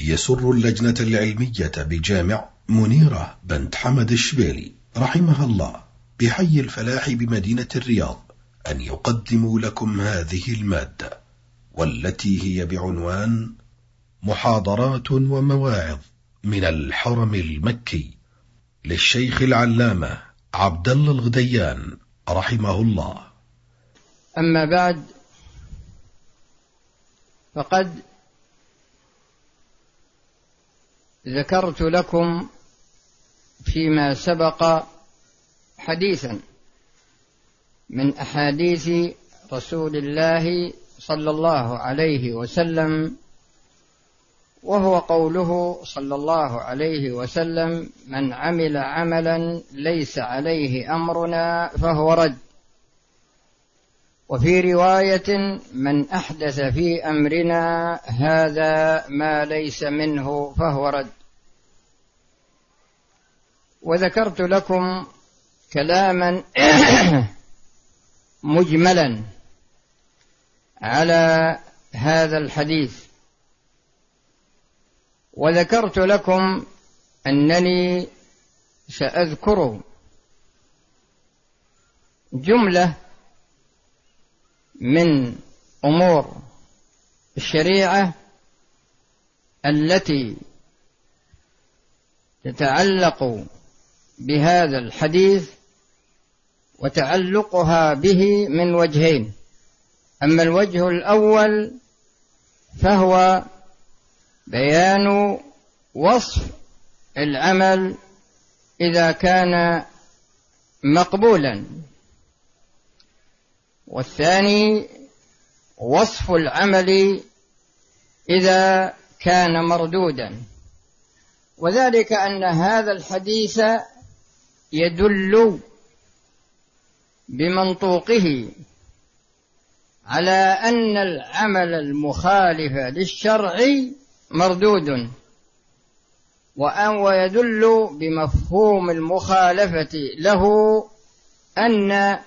يسر اللجنة العلمية بجامع منيرة بنت حمد الشبيلي رحمها الله بحي الفلاح بمدينة الرياض أن يقدموا لكم هذه المادة، والتي هي بعنوان محاضرات ومواعظ من الحرم المكي للشيخ العلامة عبد الله الغديان رحمه الله. أما بعد، فقد ذكرت لكم فيما سبق حديثا من أحاديث رسول الله صلى الله عليه وسلم، وهو قوله صلى الله عليه وسلم: من عمل عملا ليس عليه أمرنا فهو رد. وفي رواية: من أحدث في أمرنا هذا ما ليس منه فهو رد. وذكرت لكم كلاما مجملا على هذا الحديث، وذكرت لكم أنني سأذكر جملة من أمور الشريعة التي تتعلق بهذا الحديث، وتعلقها به من وجهين. أما الوجه الأول فهو بيان وصف العمل إذا كان مقبولا، والثاني وصف العمل إذا كان مردودا. وذلك أن هذا الحديث يدل بمنطوقه على أن العمل المخالف للشرع مردود، ويدل بمفهوم المخالفة له أن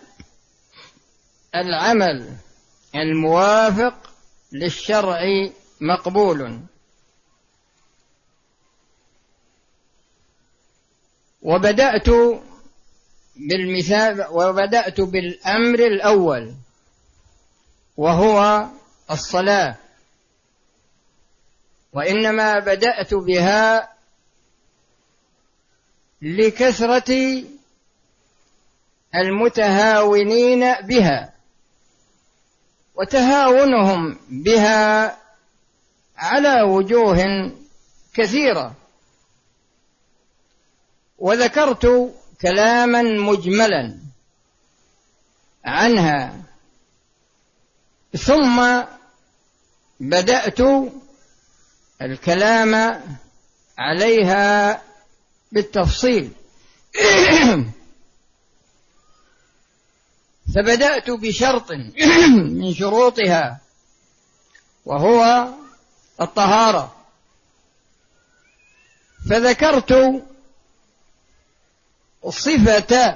العمل الموافق للشرع مقبول. وبدأت بالأمر الأول، وهو الصلاة، وإنما بدأت بها لكثرة المتهاونين بها، وتهاونهم بها على وجوه كثيرة. وذكرت كلاما مجملا عنها، ثم بدأت الكلام عليها بالتفصيل. فبدأت بشرط من شروطها، وهو الطهارة، فذكرت صفة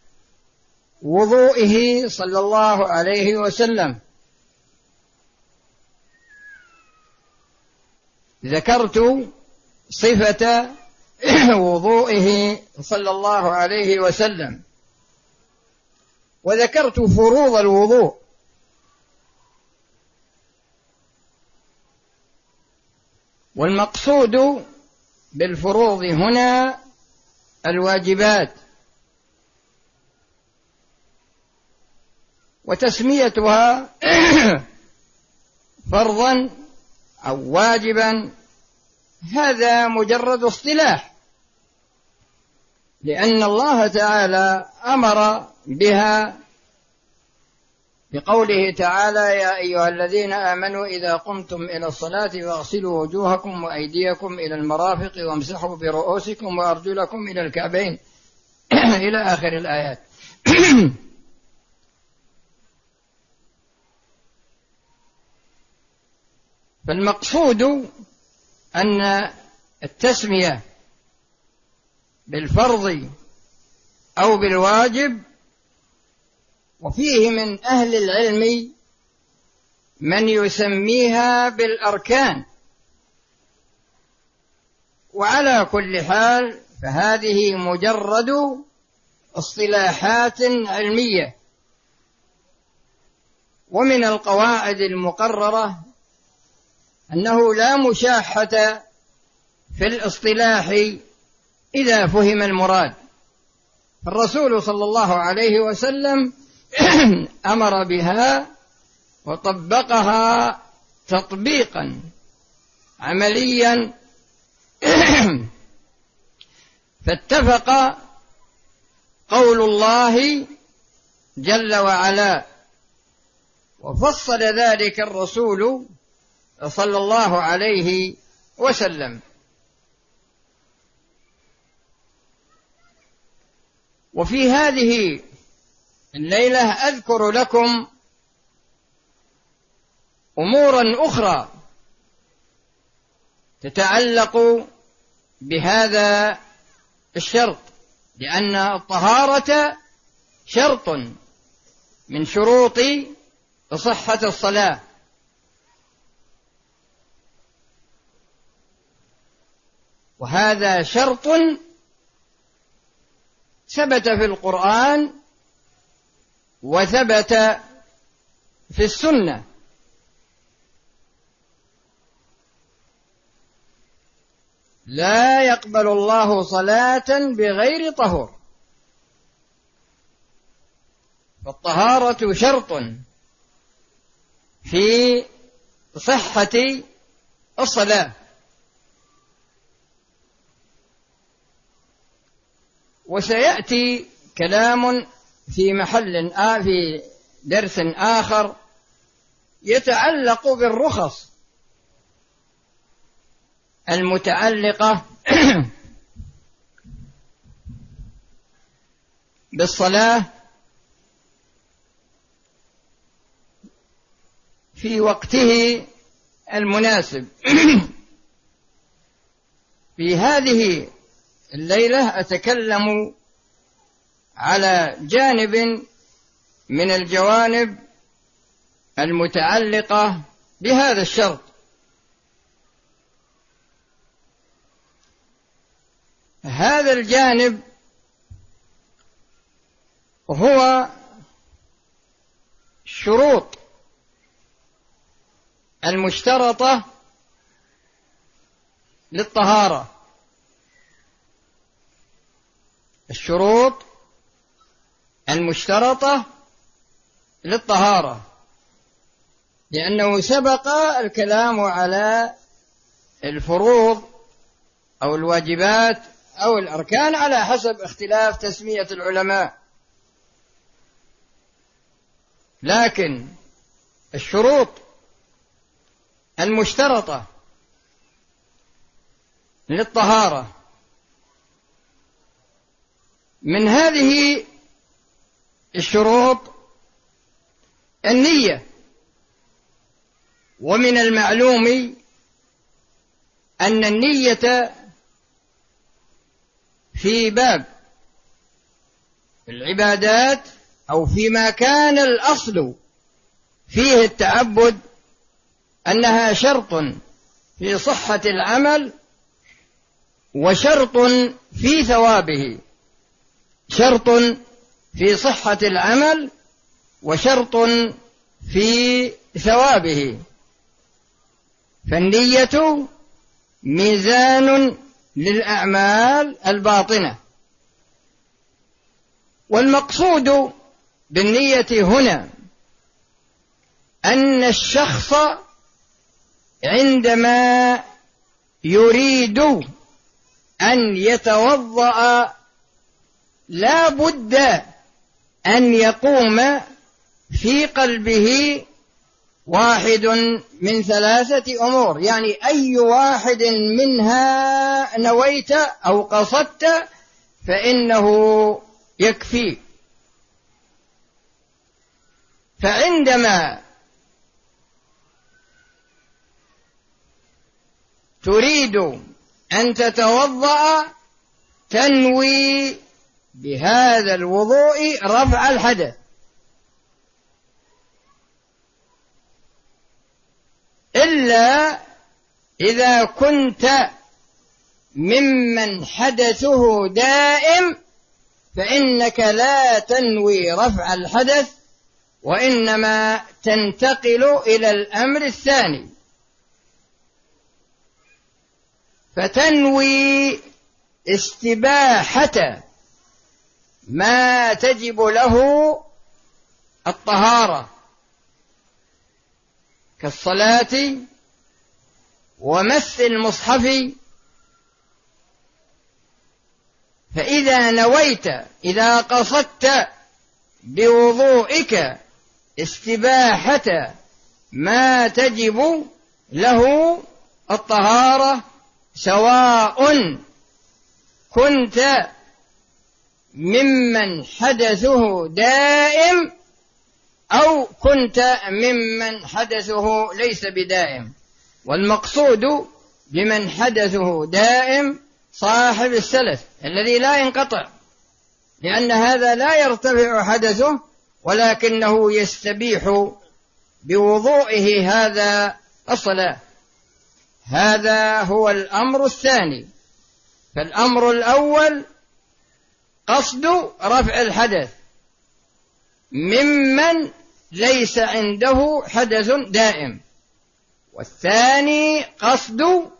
وضوئه صلى الله عليه وسلم. ذكرت صفة وضوئه صلى الله عليه وسلم، وذكرت فروض الوضوء، والمقصود بالفروض هنا الواجبات، وتسميتها فرضا أو واجبا هذا مجرد اصطلاح، لأن الله تعالى أمر بها بقوله تعالى: يا أيها الذين آمنوا إذا قمتم إلى الصلاة فاغسلوا وجوهكم وأيديكم إلى المرافق وامسحوا برؤوسكم وأرجلكم إلى الكعبين إلى آخر الآيات. فالمقصود أن التسمية بالفرض أو بالواجب، وفيه من أهل العلم من يسميها بالأركان، وعلى كل حال فهذه مجرد اصطلاحات علمية، ومن القواعد المقررة أنه لا مشاحة في الاصطلاح إذا فهم المراد. الرسول صلى الله عليه وسلم أمر بها وطبقها تطبيقا عمليا فاتفق قول الله جل وعلا، وفصل ذلك الرسول صلى الله عليه وسلم. وفي هذه الليلة أذكر لكم أمورا أخرى تتعلق بهذا الشرط، لأن الطهارة شرط من شروط صحة الصلاة. وهذا شرط ثبت في القرآن وثبت في السنة. لا يقبل الله صلاة بغير طهور، فالطهارة شرط في صحة الصلاة. وسيأتي كلام في في درس آخر يتعلق بالرخص المتعلقة بالصلاة في وقته المناسب. في هذه الليلة أتكلم على جانب من الجوانب المتعلقة بهذا الشرط. هذا الجانب هو الشروط المشترطة للطهارة. الشروط المشترطة للطهارة، لأنه سبق الكلام على الفروض أو الواجبات أو الأركان على حسب اختلاف تسمية العلماء، لكن الشروط المشترطة للطهارة من هذه الشروط النية. ومن المعلوم أن النية في باب العبادات أو فيما كان الأصل فيه التعبد أنها شرط في صحة العمل وشرط في ثوابه. شرط في صحة العمل وشرط في ثوابه. فالنية ميزان للأعمال الباطنة. والمقصود بالنية هنا أن الشخص عندما يريد أن يتوضأ لا بد أن يقوم في قلبه واحد من ثلاثة أمور، يعني أي واحد منها نويت أو قصدت فإنه يكفي. فعندما تريد أن تتوضأ تنوي بهذا الوضوء رفع الحدث، إلا إذا كنت ممن حدثه دائم فإنك لا تنوي رفع الحدث، وإنما تنتقل إلى الأمر الثاني، فتنوي استباحة ما تجب له الطهارة كالصلاة ومس المصحف. فإذا نويت، إذا قصدت بوضوئك استباحة ما تجب له الطهارة، سواء كنت ممن حدثه دائم أو كنت ممن حدثه ليس بدائم. والمقصود بمن حدثه دائم صاحب السلف الذي لا ينقطع، لأن هذا لا يرتفع حدثه ولكنه يستبيح بوضوئه هذا الصلاة. هذا هو الأمر الثاني. فالأمر الأول قصد رفع الحدث ممن ليس عنده حدث دائم، والثاني قصد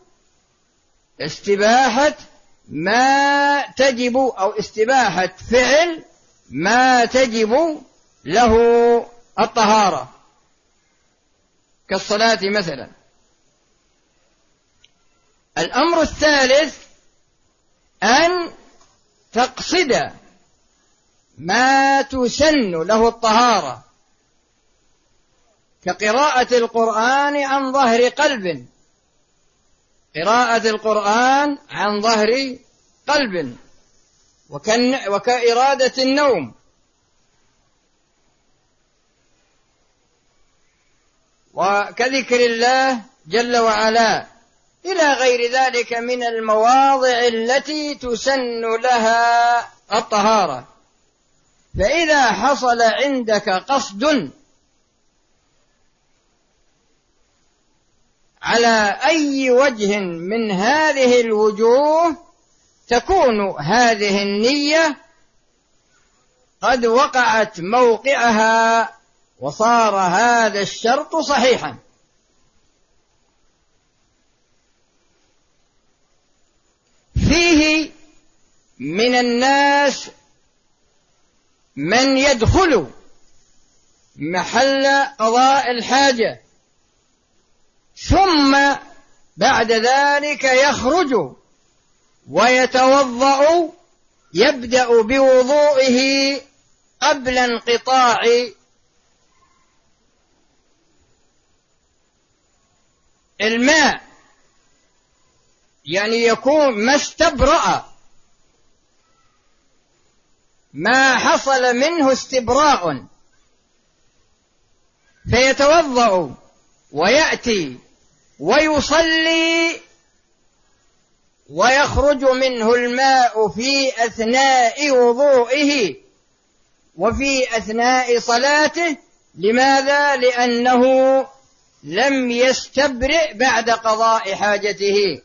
استباحة ما تجب أو استباحة فعل ما تجب له الطهارة كالصلاة مثلا. الأمر الثالث أن تقصد ما تسن له الطهارة كقراءة القرآن عن ظهر قلب، قراءة القرآن عن ظهر قلب، وكإرادة النوم، وكذكر الله جل وعلا، إلى غير ذلك من المواضع التي تسن لها الطهارة. فإذا حصل عندك قصد على أي وجه من هذه الوجوه تكون هذه النية قد وقعت موقعها وصار هذا الشرط صحيحا. فيه من الناس من يدخل محل قضاء الحاجة ثم بعد ذلك يخرج ويتوضأ، يبدأ بوضوئه قبل انقطاع الماء، يعني يكون ما استبرأ، ما حصل منه استبراء، فيتوضأ ويأتي ويصلي ويخرج منه الماء في أثناء وضوئه وفي أثناء صلاته. لماذا؟ لأنه لم يستبرئ بعد قضاء حاجته.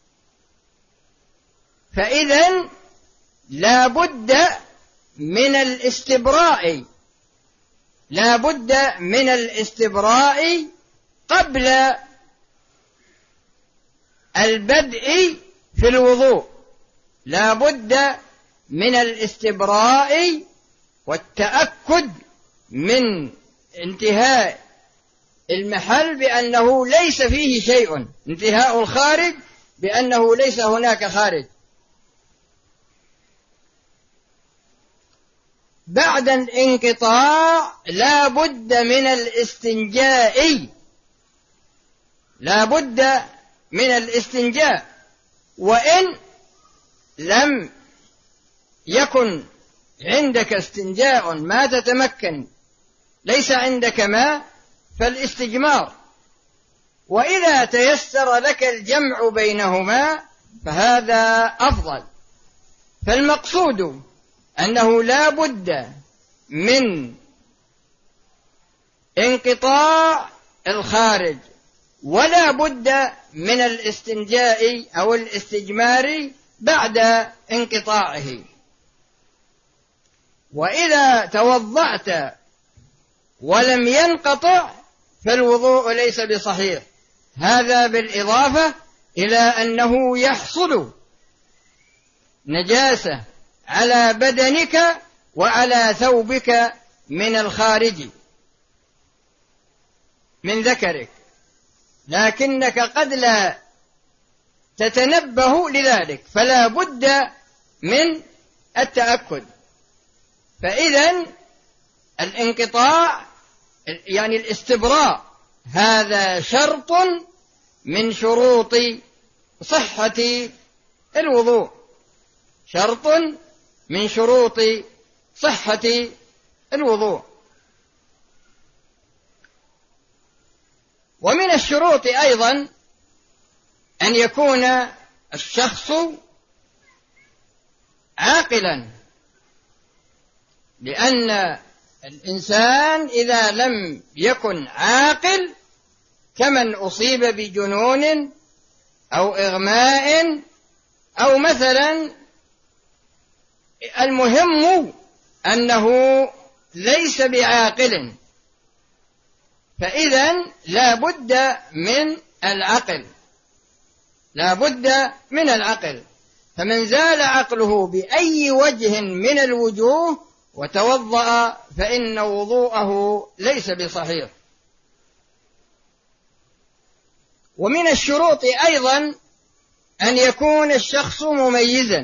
فإذن لا بد من الاستبراء، لا بد من الاستبراء قبل البدء في الوضوء، لا بد من الاستبراء والتأكد من انتهاء المحل بأنه ليس فيه شيء، انتهاء الخارج بأنه ليس هناك خارج. بعد الانقطاع لا بد من الاستنجاء، لا بد من الاستنجاء، وإن لم يكن عندك استنجاء ما تتمكن، ليس عندك ماء، فالاستجمار، وإذا تيسر لك الجمع بينهما فهذا أفضل. فالمقصود أنه لا بد من انقطاع الخارج ولا بد من الاستنجاء أو الاستجمار بعد انقطاعه. وإذا توضأت ولم ينقطع فالوضوء ليس بصحيح، هذا بالإضافة إلى أنه يحصل نجاسة على بدنك وعلى ثوبك من الخارج من ذكرك، لكنك قد لا تتنبه لذلك، فلا بد من التأكد. فإذا الانقطاع يعني الاستبراء هذا شرط من شروط صحة الوضوء، شرط من شروط صحة الوضوء. ومن الشروط أيضا أن يكون الشخص عاقلا، لأن الإنسان إذا لم يكن عاقل كمن أصيب بجنون أو إغماء أو مثلا، المهم أنه ليس بعاقل، فإذا لا بد من العقل، لا بد من العقل. فمن زال عقله بأي وجه من الوجوه وتوضأ فإن وضوءه ليس بصحيح. ومن الشروط أيضا أن يكون الشخص مميزا،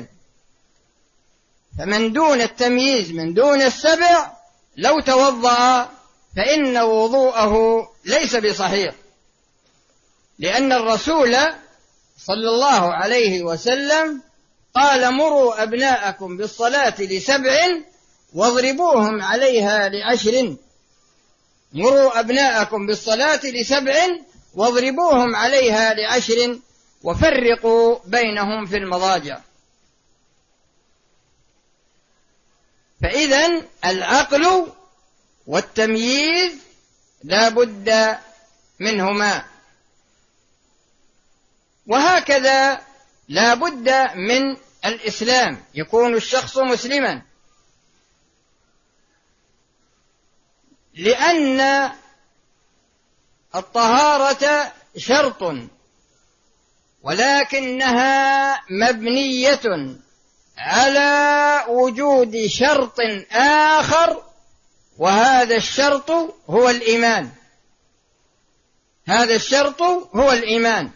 فمن دون التمييز من دون السبع لو توضأ فإن وضوءه ليس بصحيح، لأن الرسول صلى الله عليه وسلم قال: مروا أبناءكم بالصلاة ل7 واضربوهم عليها ل10. مروا أبناءكم بالصلاة ل7 واضربوهم عليها ل10 وفرقوا بينهم في المضاجع. فإذا العقل والتمييز لا بد منهما، وهكذا لا بد من الإسلام، يكون الشخص مسلما، لأن الطهارة شرط ولكنها مبنية على وجود شرط آخر، وهذا الشرط هو الإيمان. هذا الشرط هو الإيمان،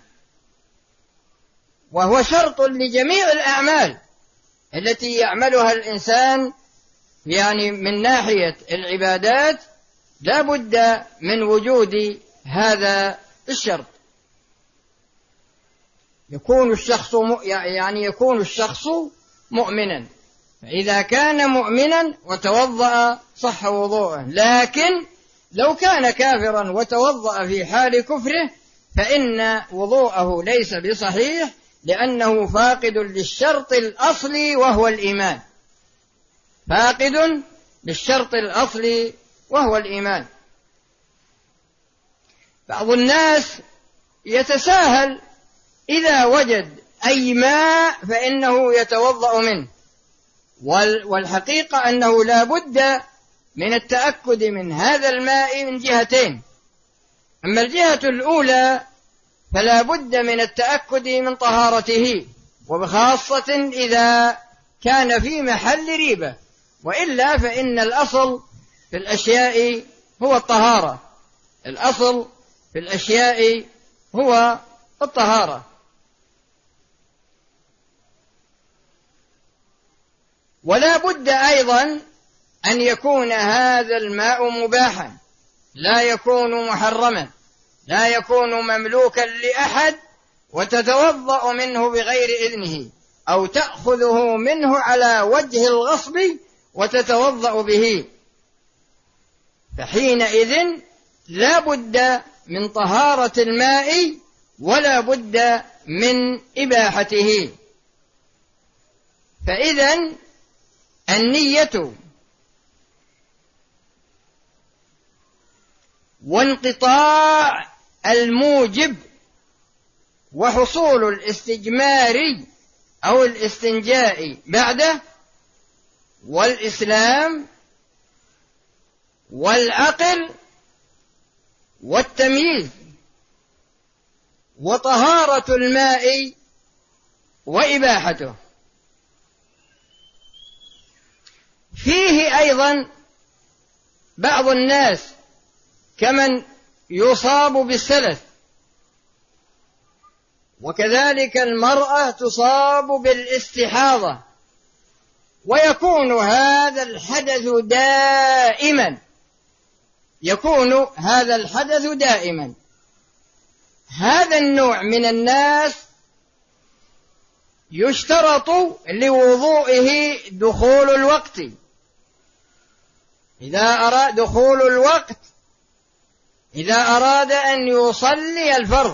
وهو شرط لجميع الأعمال التي يعملها الإنسان، يعني من ناحية العبادات لا بد من وجود هذا الشرط. يكون الشخص مؤمنا، فإذا كان مؤمنا وتوضأ صح وضوءه، لكن لو كان كافرا وتوضأ في حال كفره فإن وضوءه ليس بصحيح، لأنه فاقد للشرط الأصلي وهو الإيمان، فاقد للشرط الأصلي وهو الإيمان. بعض الناس يتساهل، إذا وجد أي ماء فإنه يتوضأ منه، والحقيقة أنه لا بد من التأكد من هذا الماء من جهتين. أما الجهة الأولى فلا بد من التأكد من طهارته، وبخاصة إذا كان في محل ريبة، وإلا فإن الأصل في الأشياء هو الطهارة، الأصل في الأشياء هو الطهارة. ولا بد أيضا أن يكون هذا الماء مباحا، لا يكون محرما، لا يكون مملوكا لأحد وتتوضأ منه بغير إذنه، أو تأخذه منه على وجه الغصب وتتوضأ به، فحينئذ لا بد من طهارة الماء ولا بد من إباحته. فإذا النية وانقطاع الموجب وحصول الاستجمار أو الاستنجاء بعده، والإسلام والعقل والتمييز وطهارة الماء وإباحته. فيه أيضا بعض الناس كمن يصاب بالسلس، وكذلك المرأة تصاب بالاستحاضة، ويكون هذا الحدث دائما، هذا النوع من الناس يشترط لوضوئه دخول الوقت. إذا أراد أن يصلي الفرض،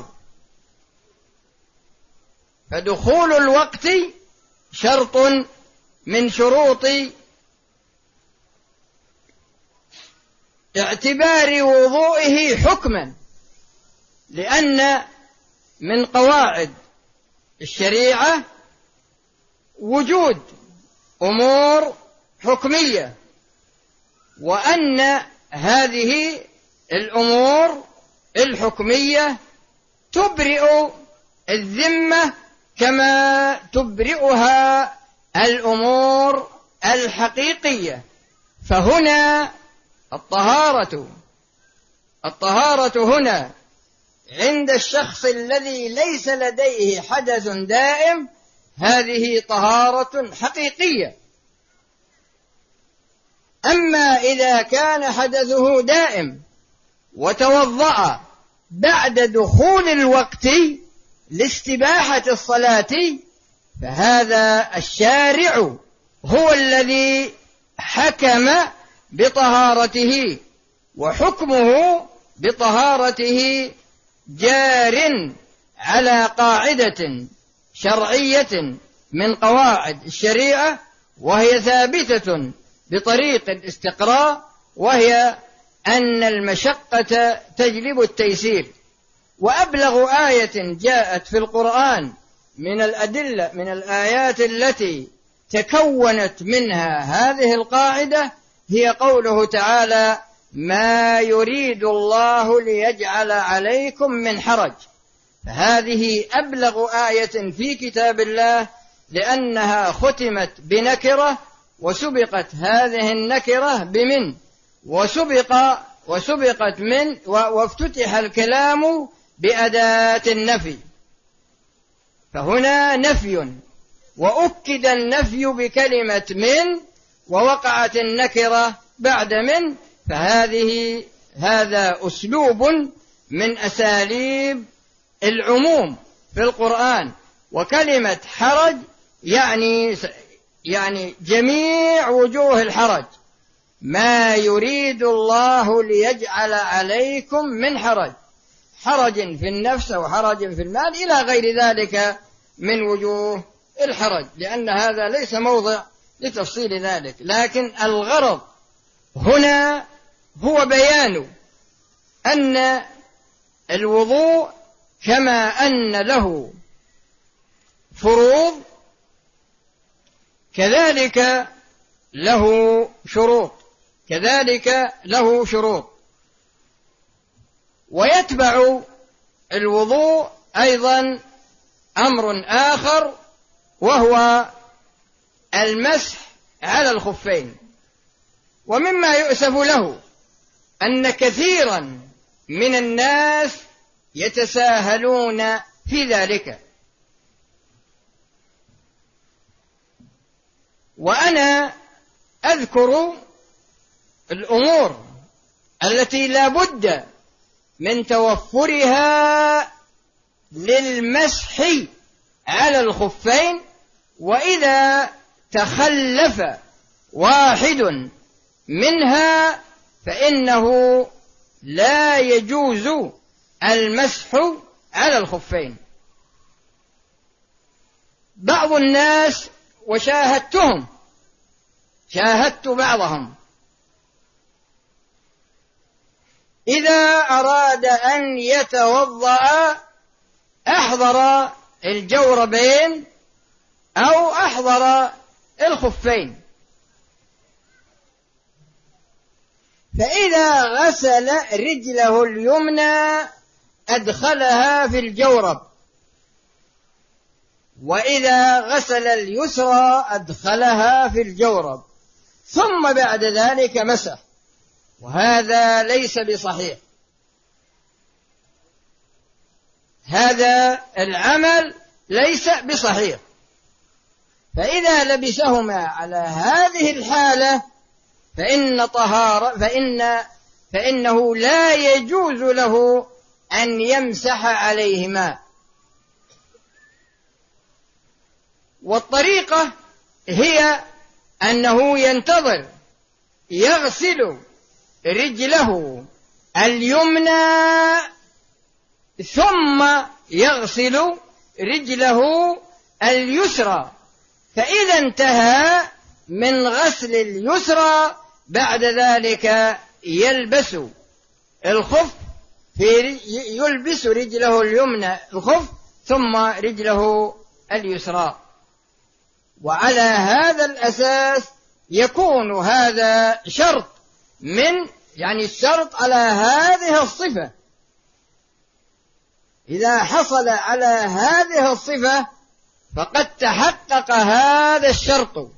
فدخول الوقت شرط من شروط اعتبار وضوئه حكما، لأن من قواعد الشريعة وجود أمور حكمية، وأن هذه الأمور الحكمية تبرئ الذمة كما تبرئها الأمور الحقيقية. فهنا الطهارة هنا عند الشخص الذي ليس لديه حدث دائم، هذه طهارة حقيقية. أما إذا كان حدثه دائم وتوضأ بعد دخول الوقت لاستباحة الصلاة، فهذا الشارع هو الذي حكم بطهارته، وحكمه بطهارته جار على قاعدة شرعية من قواعد الشريعة، وهي ثابتة بطريق الاستقراء، وهي أن المشقة تجلب التيسير. وأبلغ آية جاءت في القرآن من الآيات التي تكونت منها هذه القاعدة هي قوله تعالى: ما يريد الله ليجعل عليكم من حرج. فهذه أبلغ آية في كتاب الله، لأنها ختمت بنكرة، وسبقت هذه النكرة بمن، وسبقت من، وافتتح الكلام بأداة النفي. فهنا نفي، وأكد النفي بكلمة من، ووقعت النكرة بعد من. هذا أسلوب من أساليب العموم في القرآن. وكلمة حرج يعني جميع وجوه الحرج. ما يريد الله ليجعل عليكم من حرج في النفس وحرج في المال إلى غير ذلك من وجوه الحرج، لأن هذا ليس موضع لتفصيل ذلك. لكن الغرض هنا هو بيان أن الوضوء كما أن له فروض كذلك له شروط، ويتبع الوضوء أيضا أمر آخر، وهو المسح على الخفين. ومما يؤسف له أن كثيرا من الناس يتساهلون في ذلك. وأنا أذكر الأمور التي لا بد من توفرها للمسح على الخفين، وإذا تخلف واحد منها فإنه لا يجوز المسح على الخفين. بعض الناس، شاهدت بعضهم إذا أراد أن يتوضأ أحضر الجوربين أو أحضر الخفين، فإذا غسل رجله اليمنى أدخلها في الجورب، وإذا غسل اليسرى أدخلها في الجورب، ثم بعد ذلك مسح، وهذا ليس بصحيح. هذا العمل ليس بصحيح. فإذا لبسهما على هذه الحالة فإنه لا يجوز له أن يمسح عليهما. والطريقة هي أنه ينتظر يغسل رجله اليمنى ثم يغسل رجله اليسرى، فإذا انتهى من غسل اليسرى بعد ذلك يلبس الخف، يلبس رجله اليمنى الخف ثم رجله اليسرى. وعلى هذا الأساس يكون هذا شرط الشرط على هذه الصفة. إذا حصل على هذه الصفة فقد تحقق هذا الشرط.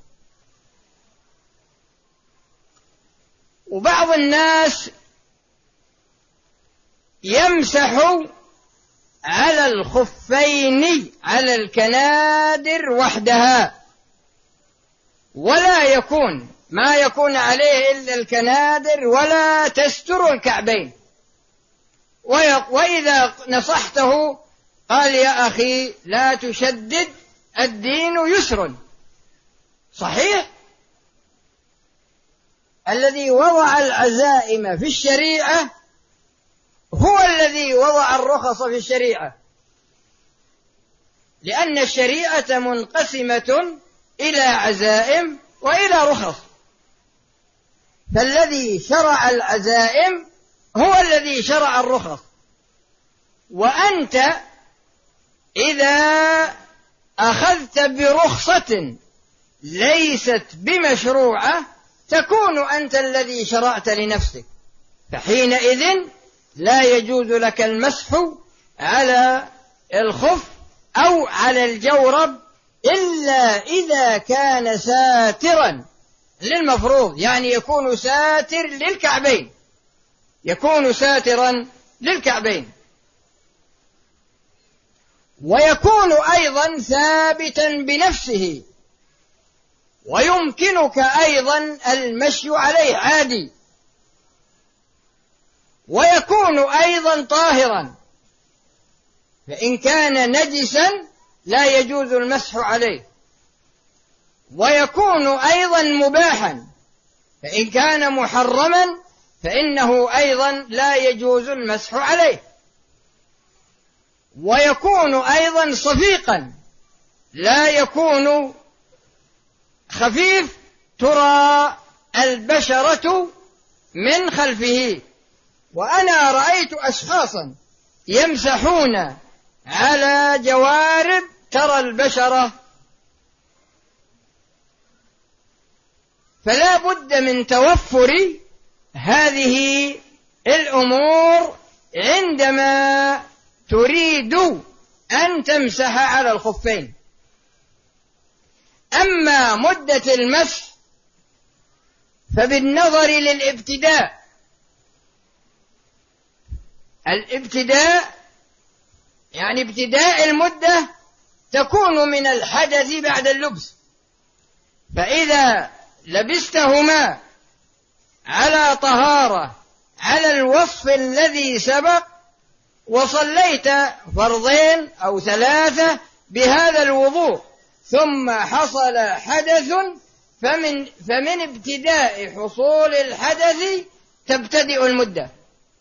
وبعض الناس يمسح على الخفين على الكنادر وحدها، ولا يكون ما يكون عليه إلا الكنادر ولا تستر الكعبين. وإذا نصحته قال يا أخي لا تشدد، الدين يسر. صحيح، الذي وضع العزائم في الشريعة هو الذي وضع الرخص في الشريعة، لأن الشريعة منقسمة إلى عزائم وإلى رخص، فالذي شرع العزائم هو الذي شرع الرخص. وأنت إذا أخذت برخصة ليست بمشروعة تكون أنت الذي شرعت لنفسك، فحينئذ لا يجوز لك المسح على الخف أو على الجورب إلا إذا كان ساترا للمفروض، يعني يكون ساتر للكعبين، يكون ساترا للكعبين، ويكون أيضا ثابتا بنفسه، ويمكنك أيضا المشي عليه عادي، ويكون أيضا طاهرا، فإن كان نجسا لا يجوز المسح عليه، ويكون أيضا مباحا، فإن كان محرما فإنه أيضا لا يجوز المسح عليه، ويكون أيضا صفيقا لا يكون خفيف ترى البشرة من خلفه. وأنا رأيت أشخاصا يمسحون على جوارب ترى البشرة، فلا بد من توفر هذه الأمور عندما تريد أن تمسح على الخفين. أما مدة المسح فبالنظر للابتداء، يعني ابتداء المدة تكون من الحدث بعد اللبس، فإذا لبستهما على طهارة على الوصف الذي سبق وصليت فرضين أو ثلاثة بهذا الوضوء ثم حصل حدث فمن ابتداء حصول الحدث تبتدئ المدة.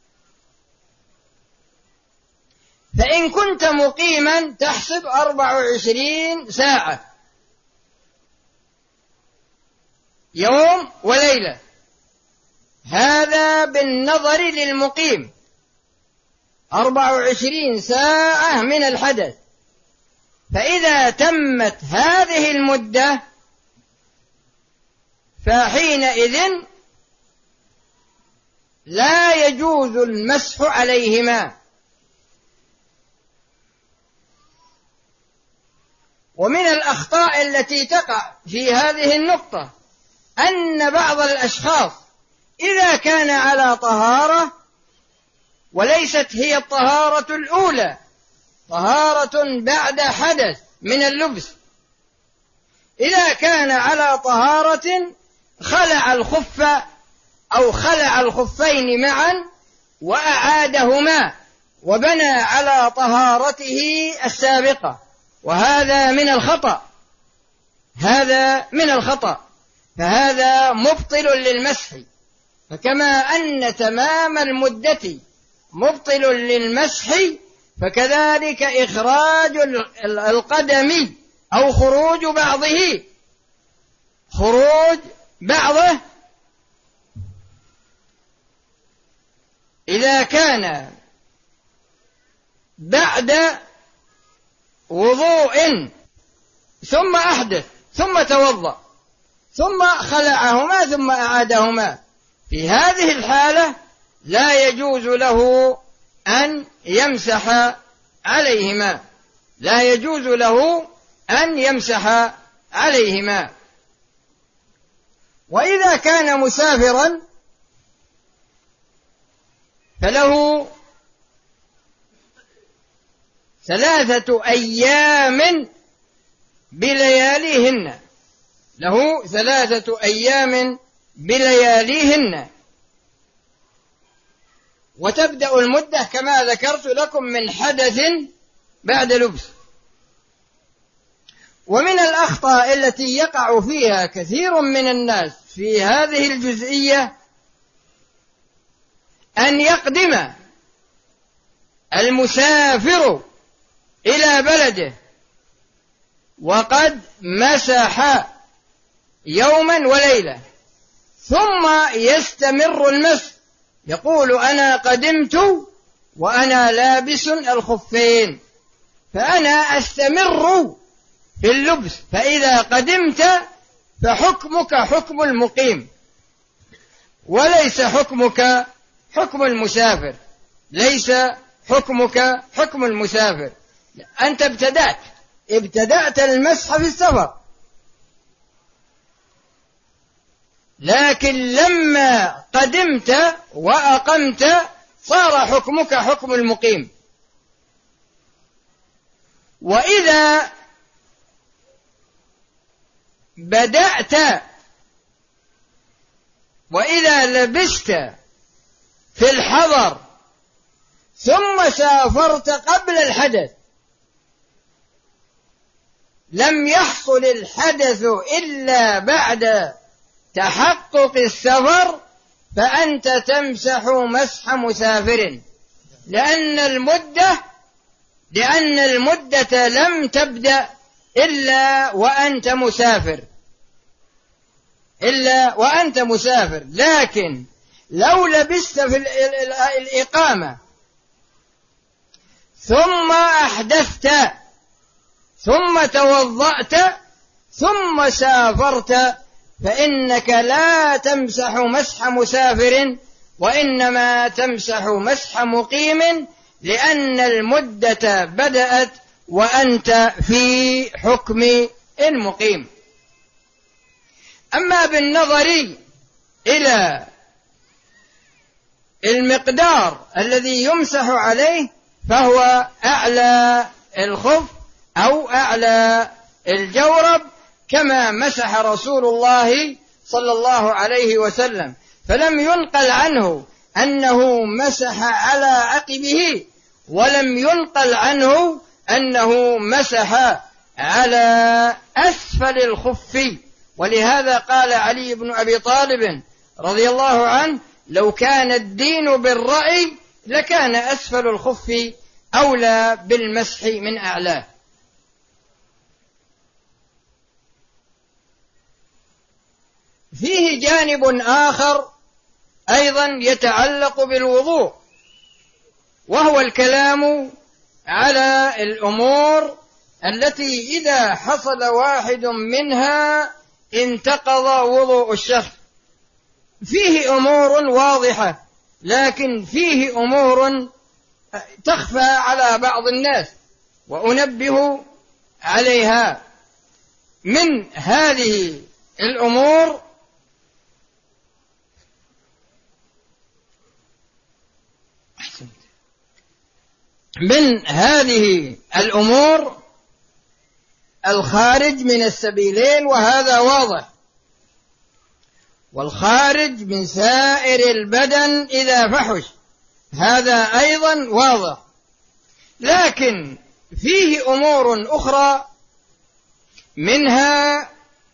فإن كنت مقيما تحسب 24 ساعة، يوم وليلة، هذا بالنظر للمقيم 24 ساعة من الحدث. فإذا تمت هذه المدة فحينئذ لا يجوز المسح عليهما. ومن الأخطاء التي تقع في هذه النقطة أن بعض الأشخاص إذا كان على طهارة وليست هي الطهارة الأولى، طهارة بعد حدث من اللبس، إذا كان على طهارة خلع الخف أو خلع الخفين معا وأعادهما وبنى على طهارته السابقة، وهذا من الخطأ، هذا من الخطأ، فهذا مبطل للمسح. فكما أن تمام المدة مبطل للمسح فكذلك إخراج القدم أو خروج بعضه إذا كان بعد وضوء ثم أحدث ثم توضأ ثم خلعهما ثم أعادهما، في هذه الحالة لا يجوز له أن يمسح عليهما، لا يجوز له أن يمسح عليهما. وإذا كان مسافرا فله 3 أيام بلياليهن، له 3 أيام بلياليهن، وتبدأ المدة كما ذكرت لكم من حدث بعد لبس. ومن الأخطاء التي يقع فيها كثير من الناس في هذه الجزئية أن يقدم المسافر إلى بلده وقد مسح يوما وليلة ثم يستمر المسح، يقول أنا قدمت وأنا لابس الخفين فأنا أستمر في اللبس، فإذا قدمت فحكمك حكم المقيم وليس حكمك حكم المسافر، ليس حكمك حكم المسافر. أنت ابتدأت المسح في السفر، لكن لما قدمت وأقمت صار حكمك حكم المقيم. وإذا وإذا لبست في الحضر ثم سافرت قبل الحدث لم يحصل الحدث إلا بعد تحقق السفر فأنت تمسح مسح مسافر، لأن المدة لم تبدأ إلا وأنت مسافر. لكن لو لبست في الإقامة ثم أحدثت ثم توضأت ثم سافرت فإنك لا تمسح مسح مسافر وإنما تمسح مسح مقيم، لأن المدة بدأت وأنت في حكم المقيم. أما بالنظر إلى المقدار الذي يمسح عليه فهو أعلى الخف أو أعلى الجورب كما مسح رسول الله صلى الله عليه وسلم، فلم ينقل عنه أنه مسح على عقبه ولم ينقل عنه أنه مسح على أسفل الخف. ولهذا قال علي بن أبي طالب رضي الله عنه لو كان الدين بالرأي لكان أسفل الخف أولى بالمسح من أعلاه. فيه جانب آخر أيضا يتعلق بالوضوء، وهو الكلام على الأمور التي إذا حصل واحد منها انتقض وضوء الشخص. فيه أمور واضحة، لكن فيه أمور تخفى على بعض الناس، وأنبه عليها. من هذه الأمور الخارج من السبيلين، وهذا واضح، والخارج من سائر البدن إذا فحش، هذا أيضا واضح. لكن فيه أمور أخرى، منها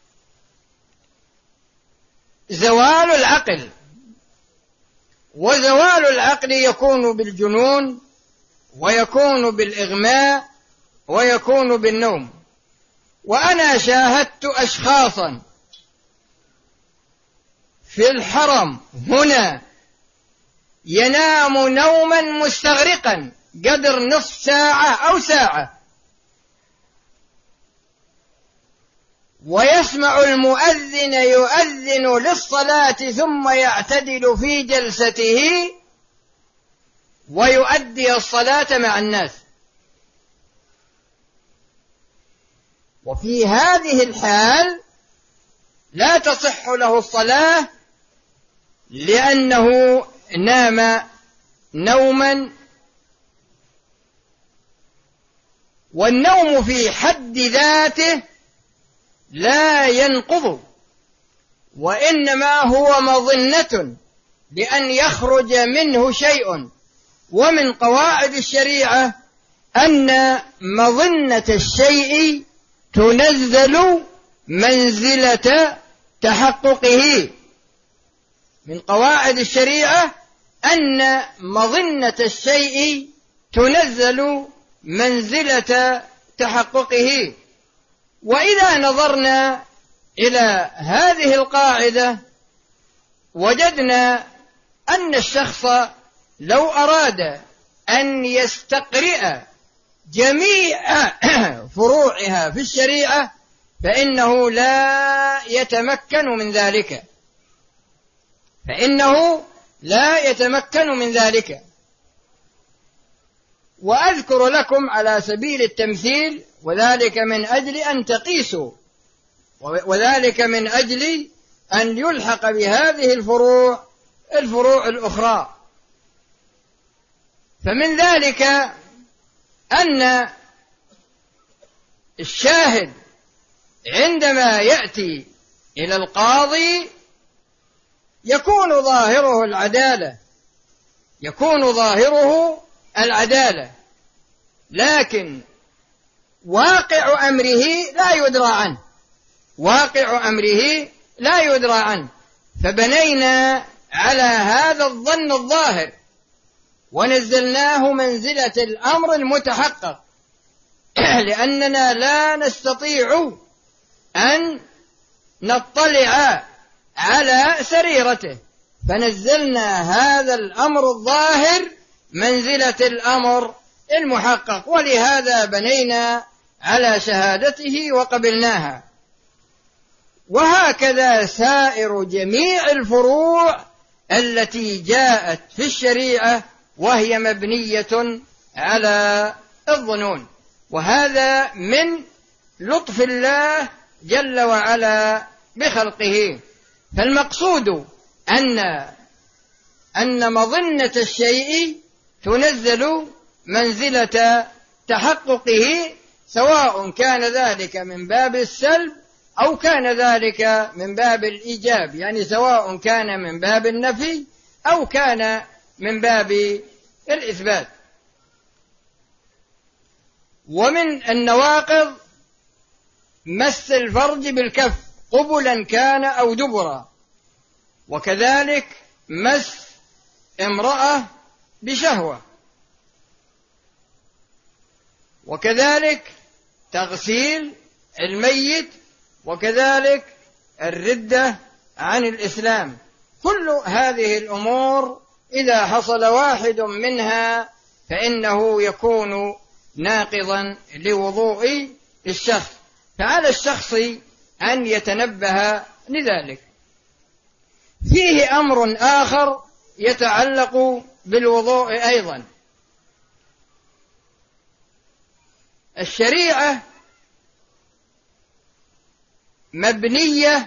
زوال العقل، وزوال العقل يكون بالجنون، ويكون بالإغماء، ويكون بالنوم. وأنا شاهدت أشخاصا في الحرم هنا ينام نوما مستغرقا قدر نصف ساعة أو ساعة، ويسمع المؤذن يؤذن للصلاة ثم يعتدل في جلسته ويؤدي الصلاة مع الناس. وفي هذه الحال لا تصح له الصلاة، لأنه نام نوما، والنوم في حد ذاته لا ينقض، وإنما هو مظنة لأن يخرج منه شيء. ومن قواعد الشريعة أن مظنة الشيء تنزل منزلة تحققه. من قواعد الشريعة أن مظنة الشيء تنزل منزلة تحققه. وإذا نظرنا إلى هذه القاعدة وجدنا أن الشخص لو أراد أن يستقرئ جميع فروعها في الشريعة فإنه لا يتمكن من ذلك، وأذكر لكم على سبيل التمثيل، وذلك من أجل أن تقيسوا، وذلك من أجل أن يلحق بهذه الفروع الأخرى. فمن ذلك أن الشاهد عندما يأتي إلى القاضي يكون ظاهره العدالة، لكن واقع أمره لا يدرى عنه. فبنينا على هذا الظن الظاهر ونزلناه منزلة الأمر المتحقق، لأننا لا نستطيع أن نطلع على سريرته، فنزلنا هذا الأمر الظاهر منزلة الأمر المحقق، ولهذا بنينا على شهادته وقبلناها. وهكذا سائر جميع الفروع التي جاءت في الشريعة وهي مبنية على الظنون، وهذا من لطف الله جل وعلا بخلقه. فالمقصود أن مظنة الشيء تنزل منزلة تحققه، سواء كان ذلك من باب السلب أو كان ذلك من باب الإيجاب، يعني سواء كان من باب النفي أو كان من باب الإثبات. ومن النواقض مس الفرج بالكف قبلا كان أو دبرا، وكذلك مس امرأة بشهوة، وكذلك تغسيل الميت، وكذلك الردة عن الإسلام. كل هذه الأمور إذا حصل واحد منها فإنه يكون ناقضا لوضوء الشخص، فعلى الشخص أن يتنبه لذلك. فيه أمر آخر يتعلق بالوضوء أيضا. الشريعة مبنية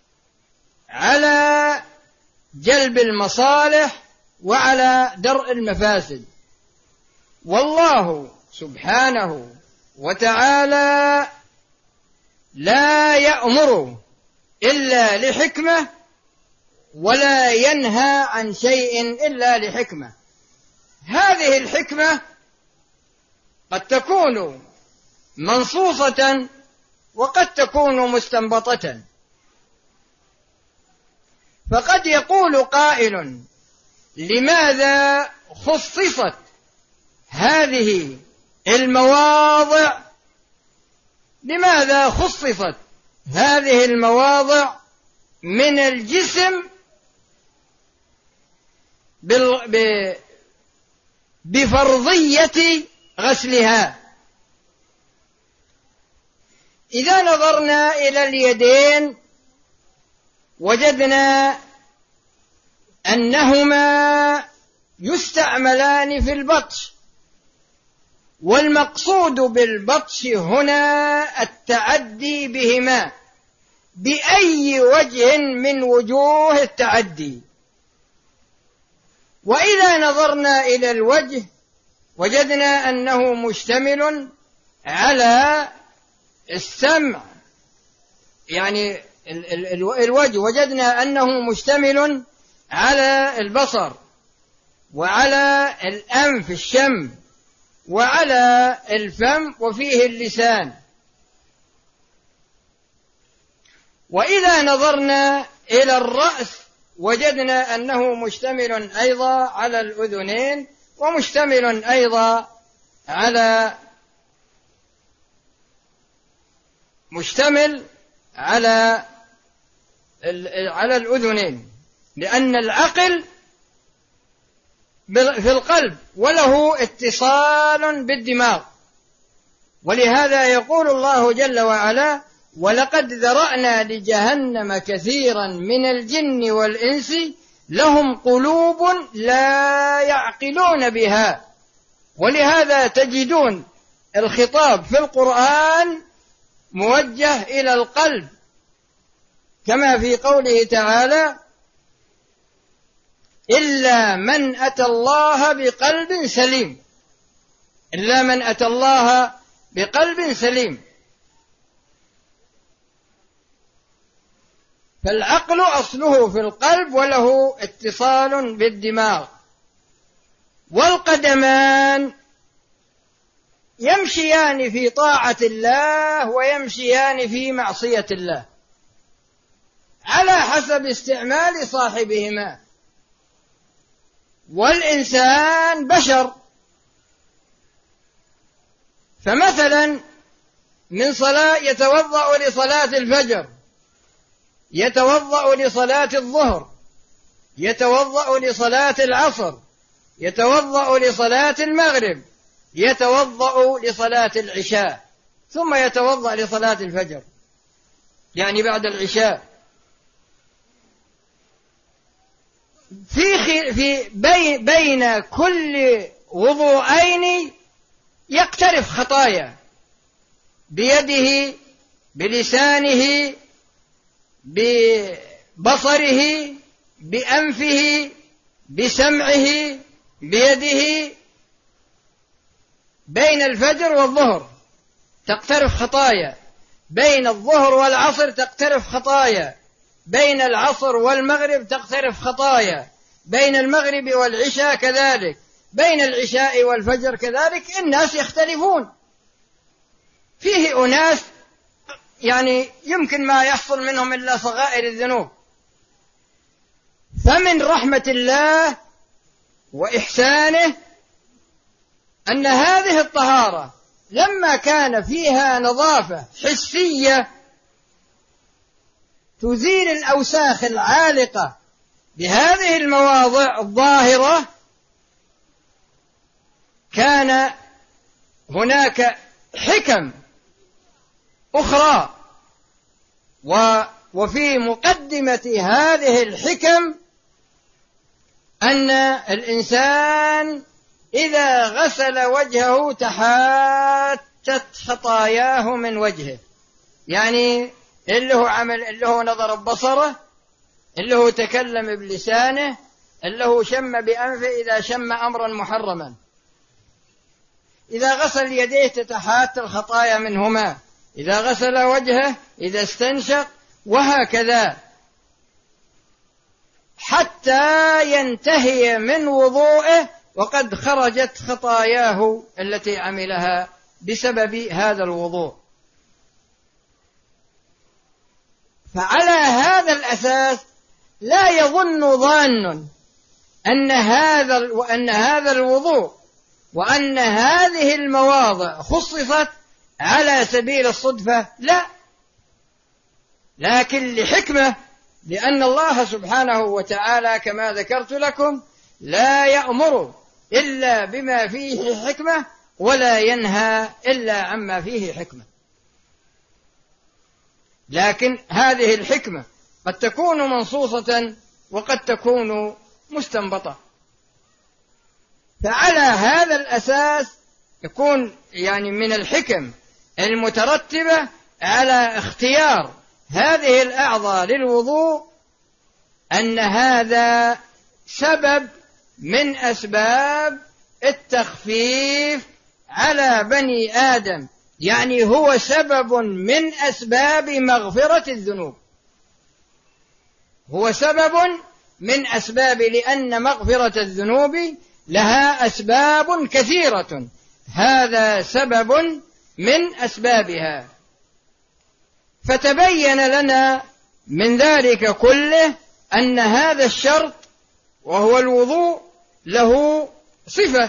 على جلب المصالح وعلى درء المفاسد، والله سبحانه وتعالى لا يأمر إلا لحكمة ولا ينهى عن شيء إلا لحكمة. هذه الحكمة قد تكون منصوصة وقد تكون مستنبطة. فقد يقول قائل: لماذا خصصت هذه المواضع؟ لماذا خصصت هذه المواضع من الجسم بفرضية غسلها؟ إذا نظرنا إلى اليدين وجدنا أنهما يستعملان في البطش، والمقصود بالبطش هنا التعدي بهما بأي وجه من وجوه التعدي. وإذا نظرنا إلى الوجه وجدنا أنه مشتمل على السمع، يعني الوجه وجدنا أنه مشتمل على البصر وعلى الأنف الشم وعلى الفم وفيه اللسان. وإذا نظرنا إلى الرأس وجدنا أنه مشتمل أيضا على الأذنين ومشتمل أيضا على الأذنين، لأن العقل في القلب وله اتصال بالدماغ. ولهذا يقول الله جل وعلا: ولقد ذرأنا لجهنم كثيرا من الجن والإنس لهم قلوب لا يعقلون بها. ولهذا تجدون الخطاب في القرآن موجه إلى القلب، كما في قوله تعالى: إلا من أتى الله بقلب سليم. إلا من أتى الله بقلب سليم. فالعقل أصله في القلب وله اتصال بالدماغ. والقدمان يمشيان في طاعة الله ويمشيان في معصية الله على حسب استعمال صاحبهما. والإنسان بشر، فمثلا من صلاة يتوضأ لصلاة الفجر، يتوضأ لصلاة الظهر، يتوضأ لصلاة العصر، يتوضأ لصلاة المغرب، يتوضأ لصلاة العشاء، ثم يتوضأ لصلاة الفجر، يعني بعد العشاء. في بين كل وضوءين يقترف خطايا، بيده، بلسانه، ببصره، بأنفه، بسمعه، بيده. بين الفجر والظهر تقترف خطايا، بين الظهر والعصر تقترف خطايا، بين العصر والمغرب تقترف خطايا، بين المغرب والعشاء كذلك، بين العشاء والفجر كذلك. الناس يختلفون، فيه أناس يعني يمكن ما يحصل منهم إلا صغائر الذنوب. فمن رحمة الله وإحسانه أن هذه الطهارة لما كان فيها نظافة حسية تزيل الأوساخ العالقة بهذه المواضع الظاهرة كان هناك حكم أخرى، وفي مقدمة هذه الحكم أن الإنسان إذا غسل وجهه تحاتت خطاياه من وجهه، يعني اللي هو عمل، اللي هو نظر ببصره، اللي هو تكلم بلسانه، اللي هو شم بأنفه إذا شم أمرا محرما، إذا غسل يديه تتحات الخطايا منهما، إذا غسل وجهه، إذا استنشق، وهكذا حتى ينتهي من وضوئه وقد خرجت خطاياه التي عملها بسبب هذا الوضوء. فعلى هذا الأساس لا يظن ظان أن هذا الوضوء وأن هذه المواضع خصصت على سبيل الصدفة، لا، لكن لحكمة، لأن الله سبحانه وتعالى كما ذكرت لكم لا يأمر إلا بما فيه حكمة ولا ينهى إلا عما فيه حكمة. لكن هذه الحكمة قد تكون منصوصة وقد تكون مستنبطة. فعلى هذا الأساس يكون يعني من الحكم المترتبة على اختيار هذه الأعضاء للوضوء أن هذا سبب من أسباب التخفيف على بني آدم، يعني هو سبب من أسباب مغفرة الذنوب، هو سبب من أسباب، لأن مغفرة الذنوب لها أسباب كثيرة، هذا سبب من أسبابها. فتبين لنا من ذلك كله أن هذا الشرط وهو الوضوء له صفة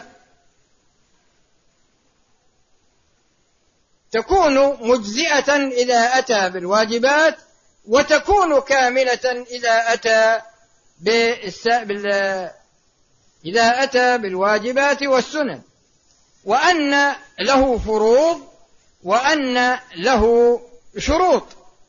تكون مجزئة إذا أتى بالواجبات، وتكون كاملة إذا أتى بالواجبات والسنن، وأن له فروض، وأن له شروط،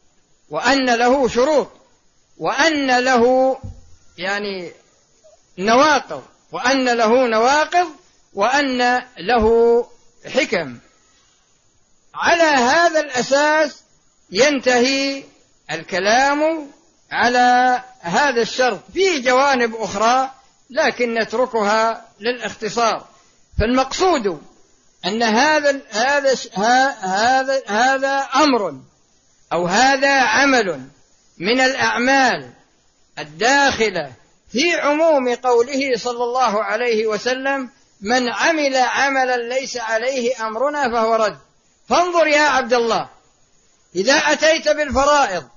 وأن له يعني نواقض، وأن له نواقض، وأن له حكم. على هذا الأساس ينتهي الكلام على هذا الشرط. في جوانب أخرى لكن نتركها للاختصار. فالمقصود أن هذا أمر أو هذا عمل من الأعمال الداخلة في عموم قوله صلى الله عليه وسلم: من عمل عملا ليس عليه أمرنا فهو رد. فانظر يا عبد الله، إذا أتيت بالفرائض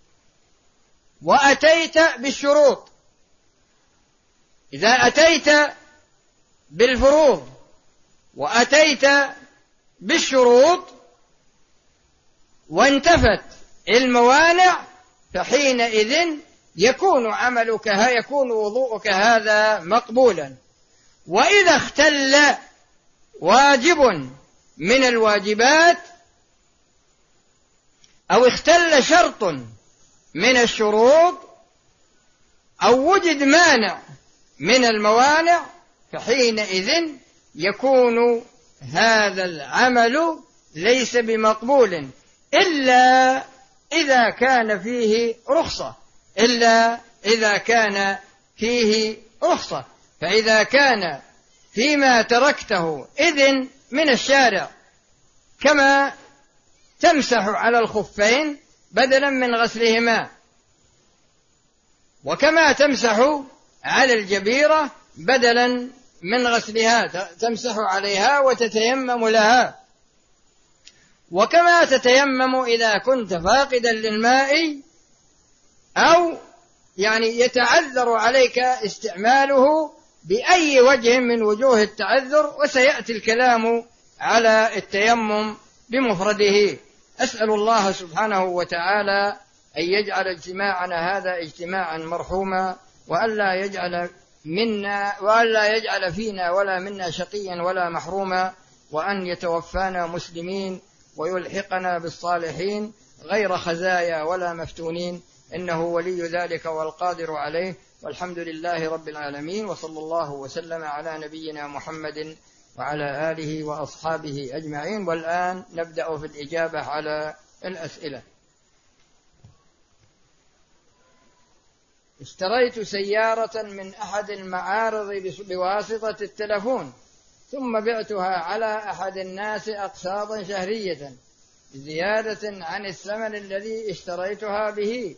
وأتيت بالشروط، إذا أتيت بالفروض وأتيت بالشروط وانتفت الموانع، فحينئذ يكون وضوءك هذا مقبولا. وإذا اختل واجب من الواجبات أو اختل شرط من الشروط أو وجد مانع من الموانع، فحينئذ يكون هذا العمل ليس بمقبول إلا إذا كان فيه رخصة، فإذا كان فيما تركته إذن من الشارع، كما تمسح على الخفين بدلا من غسلهما، وكما تمسح على الجبيرة بدلا من غسلها، تمسح عليها وتتيمم لها، وكما تتيمم إذا كنت فاقدا للماء أو يعني يتعذر عليك استعماله بأي وجه من وجوه التعذر. وسيأتي الكلام على التيمم بمفرده. أسأل الله سبحانه وتعالى أن يجعل اجتماعنا هذا اجتماعا مرحوما، وألا يجعل فينا ولا منا شقيا ولا محروما، وأن يتوفانا مسلمين ويلحقنا بالصالحين غير خزايا ولا مفتونين، إنه ولي ذلك والقادر عليه. والحمد لله رب العالمين، وصلى الله وسلم على نبينا محمد وعلى آله وأصحابه أجمعين. والآن نبدأ في الإجابة على الأسئلة. اشتريت سيارة من أحد المعارض بواسطة التلفون، ثم بعتها على أحد الناس أقساطا شهرية زيادة عن الثمن الذي اشتريتها به،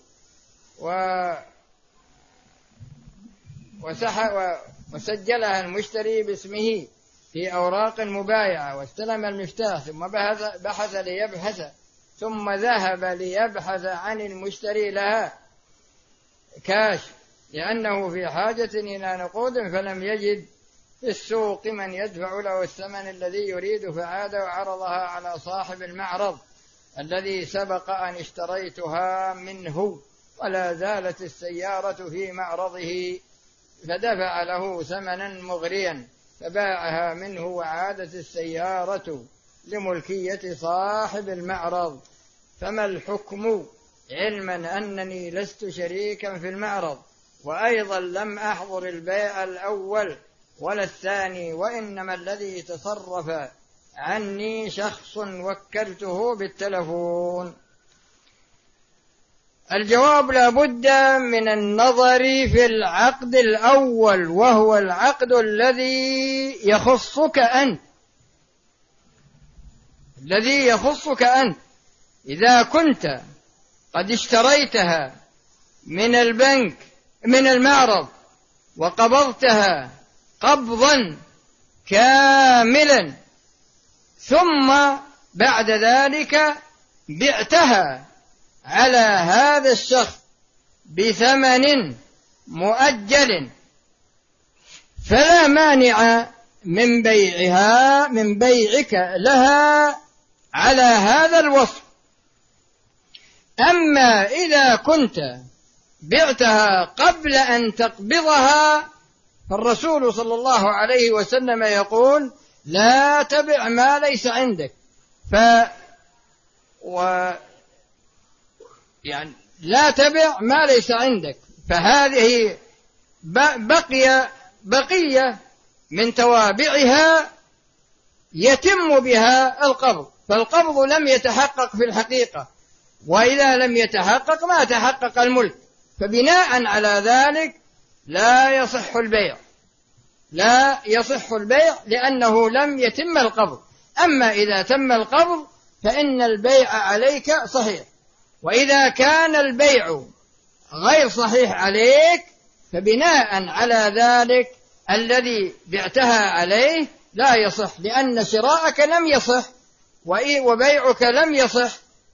وسجلها المشتري باسمه في أوراق مبايعة، واستلم المفتاح، ثم بحث ليبحث، ثم ذهب ليبحث عن المشتري لها كاش لأنه في حاجة إلى نقود، فلم يجد في السوق من يدفع له الثمن الذي يريد، فعاد وعرضها على صاحب المعرض الذي سبق أن اشتريتها منه، ولا زالت السيارة في معرضه، فدفع له ثمنا مغريا فباعها منه، وعادت السيارة لملكية صاحب المعرض. فما الحكم، علما أنني لست شريكا في المعرض، وأيضا لم أحضر البيع الأول ولا الثاني، وإنما الذي تصرف عني شخص وكلته بالتلفون؟ الجواب: لا بد من النظر في العقد الأول، وهو العقد الذي يخصك أنت. إذا كنت قد اشتريتها من البنك من المعرض وقبضتها قبضا كاملا، ثم بعد ذلك بعتها على هذا الشخص بثمن مؤجل، فلا مانع من بيعك لها على هذا الوصف. أما إذا كنت بعتها قبل أن تقبضها، فالرسول صلى الله عليه وسلم يقول: لا تبع ما ليس عندك، لا تبع ما ليس عندك، فهذه بقية من توابعها يتم بها القبض، فالقبض لم يتحقق في الحقيقة، وإذا لم يتحقق ما تحقق الملك، فبناء على ذلك لا يصح البيع لأنه لم يتم القبض. أما إذا تم القبض فإن البيع عليك صحيح، وإذا كان البيع غير صحيح عليك فبناء على ذلك الذي بعتها عليه لا يصح، لأن شراءك لم يصح وبيعك لم يصح.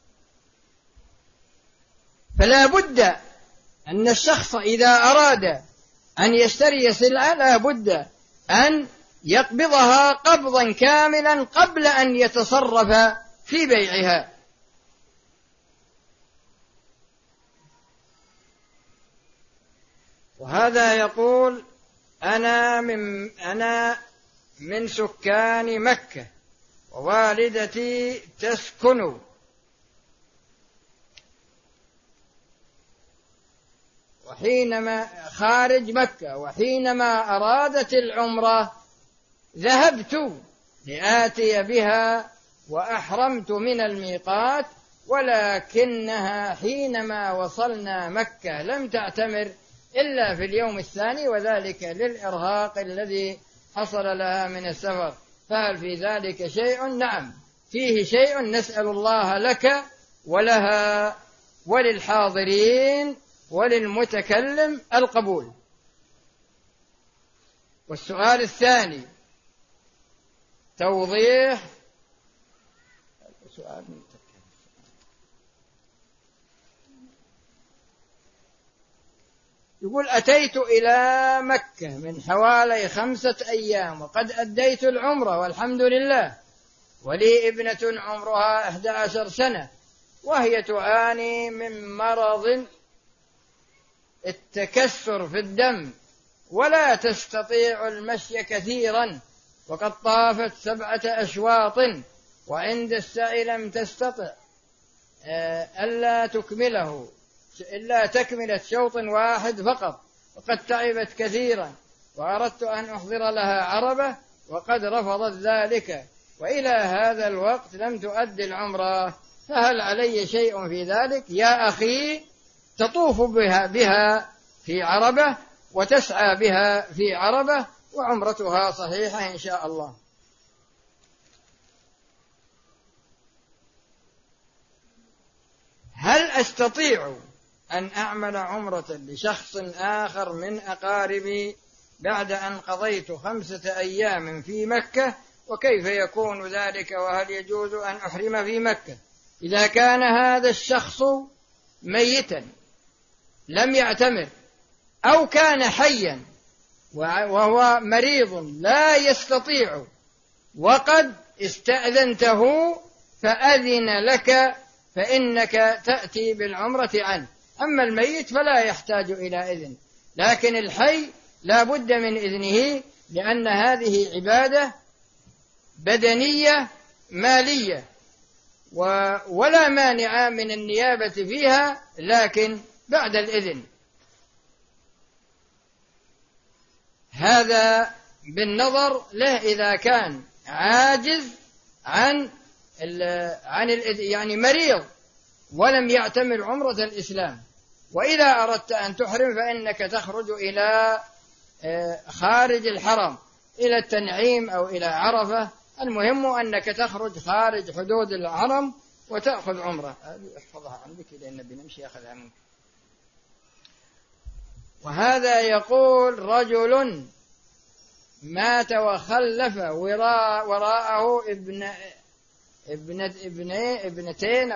فلا بد أن الشخص إذا أراد أن يشتري سلعة لا بد أن يقبضها قبضا كاملا قبل أن يتصرف في بيعها. وهذا يقول: أنا من سكان مكة، ووالدتي تسكن خارج مكة، وحينما أرادت العمرة ذهبت لآتي بها وأحرمت من الميقات، ولكنها حينما وصلنا مكة لم تعتمر إلا في اليوم الثاني، وذلك للإرهاق الذي حصل لها من السفر. فهل في ذلك شيء؟ نعم فيه شيء، نسأل الله لك ولها وللحاضرين وللمتكلم القبول. والسؤال الثاني توضيح يقول: أتيت إلى مكة من حوالي 5 أيام، وقد أديت العمرة والحمد لله، ولي ابنة عمرها 11 سنة، وهي تعاني من مرض التكسر في الدم ولا تستطيع المشي كثيرا، وقد طافت 7 أشواط وعند السعي لم تستطع ألا تكمله إلا تكملة شوط واحد فقط، وقد تعبت كثيرا، وأردت أن أحضر لها عربة وقد رفضت ذلك، وإلى هذا الوقت لم تؤدي العمرة، فهل علي شيء في ذلك؟ يا أخي، تطوف بها في عربة وتسعى بها في عربة وعمرتها صحيحة إن شاء الله. هل أستطيع أن أعمل عمرة لشخص آخر من أقاربي بعد أن قضيت 5 أيام في مكة؟ وكيف يكون ذلك؟ وهل يجوز أن أحرم في مكة؟ إذا كان هذا الشخص ميتا لم يعتمر، أو كان حيا وهو مريض لا يستطيع وقد استأذنته فأذن لك فإنك تأتي بالعمرة عنه. أما الميت فلا يحتاج إلى إذن، لكن الحي لا بد من إذنه، لأن هذه عبادة بدنية مالية ولا مانع من النيابة فيها، لكن بعد الإذن. هذا بالنظر له إذا كان عاجز عن يعني مريض ولم يعتمر عمرة الإسلام. وإذا أردت أن تحرم فإنك تخرج إلى خارج الحرم، إلى التنعيم أو إلى عرفة، المهم أنك تخرج خارج حدود الحرم وتأخذ عمرة. احفظها عندك لأن بنمشي أخذها منك. وهذا يقول: رجل مات وخلف وراءه ابنتين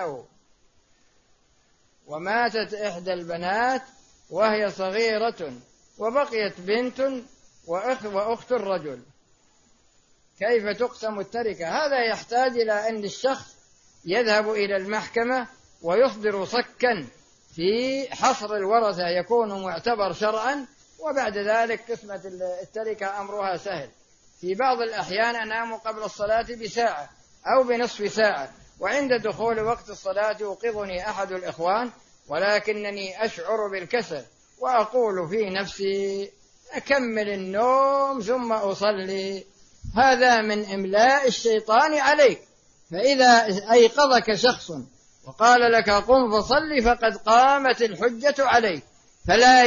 وماتت إحدى البنات وهي صغيرة، وبقيت بنت وأخت الرجل، كيف تقسم التركة؟ هذا يحتاج إلى أن الشخص يذهب إلى المحكمة ويصدر صكا في حصر الورثة يكون معتبر شرعا، وبعد ذلك قسمة التركة أمرها سهل. في بعض الأحيان أنام قبل الصلاة بساعة أو بنصف ساعة، وعند دخول وقت الصلاة يوقظني أحد الإخوان، ولكنني أشعر بالكسل وأقول في نفسي: أكمل النوم ثم أصلي. هذا من إملاء الشيطان عليك، فإذا أيقظك شخص وقال لك قم فصلي فقد قامت الحجة عليك، فلا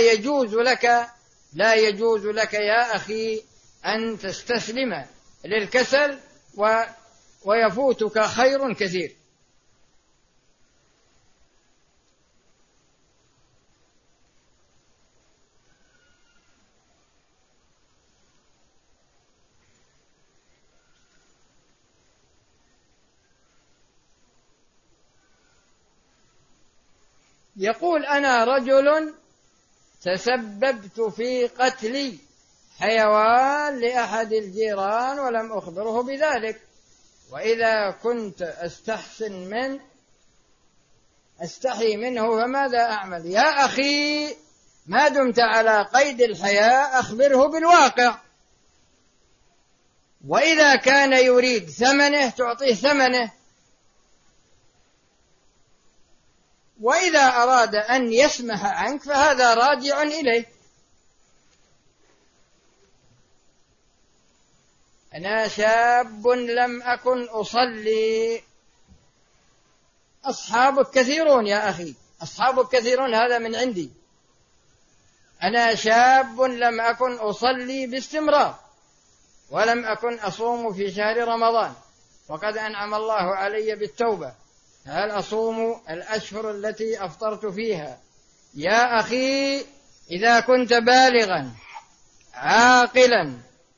يجوز لك يا أخي أن تستسلم للكسل ويفوتك خير كثير. يقول: أنا رجل تسببت في قتل حيوان لأحد الجيران ولم أخبره بذلك، وإذا كنت أستحي منه فماذا أعمل؟ يا أخي، ما دمت على قيد الحياة أخبره بالواقع، وإذا كان يريد ثمنه تعطيه ثمنه، وإذا أراد أن يسمح عنك فهذا راجع إليه. أنا شاب لم أكن أصلي. أصحابك كثيرون يا أخي، أصحابك كثيرون، هذا من عندي. أنا شاب لم أكن أصلي باستمرار، ولم أكن أصوم في شهر رمضان، وقد أنعم الله علي بالتوبة، هل أصوم الأشهر التي أفطرت فيها؟ يا أخي، إذا كنت بالغا عاقلا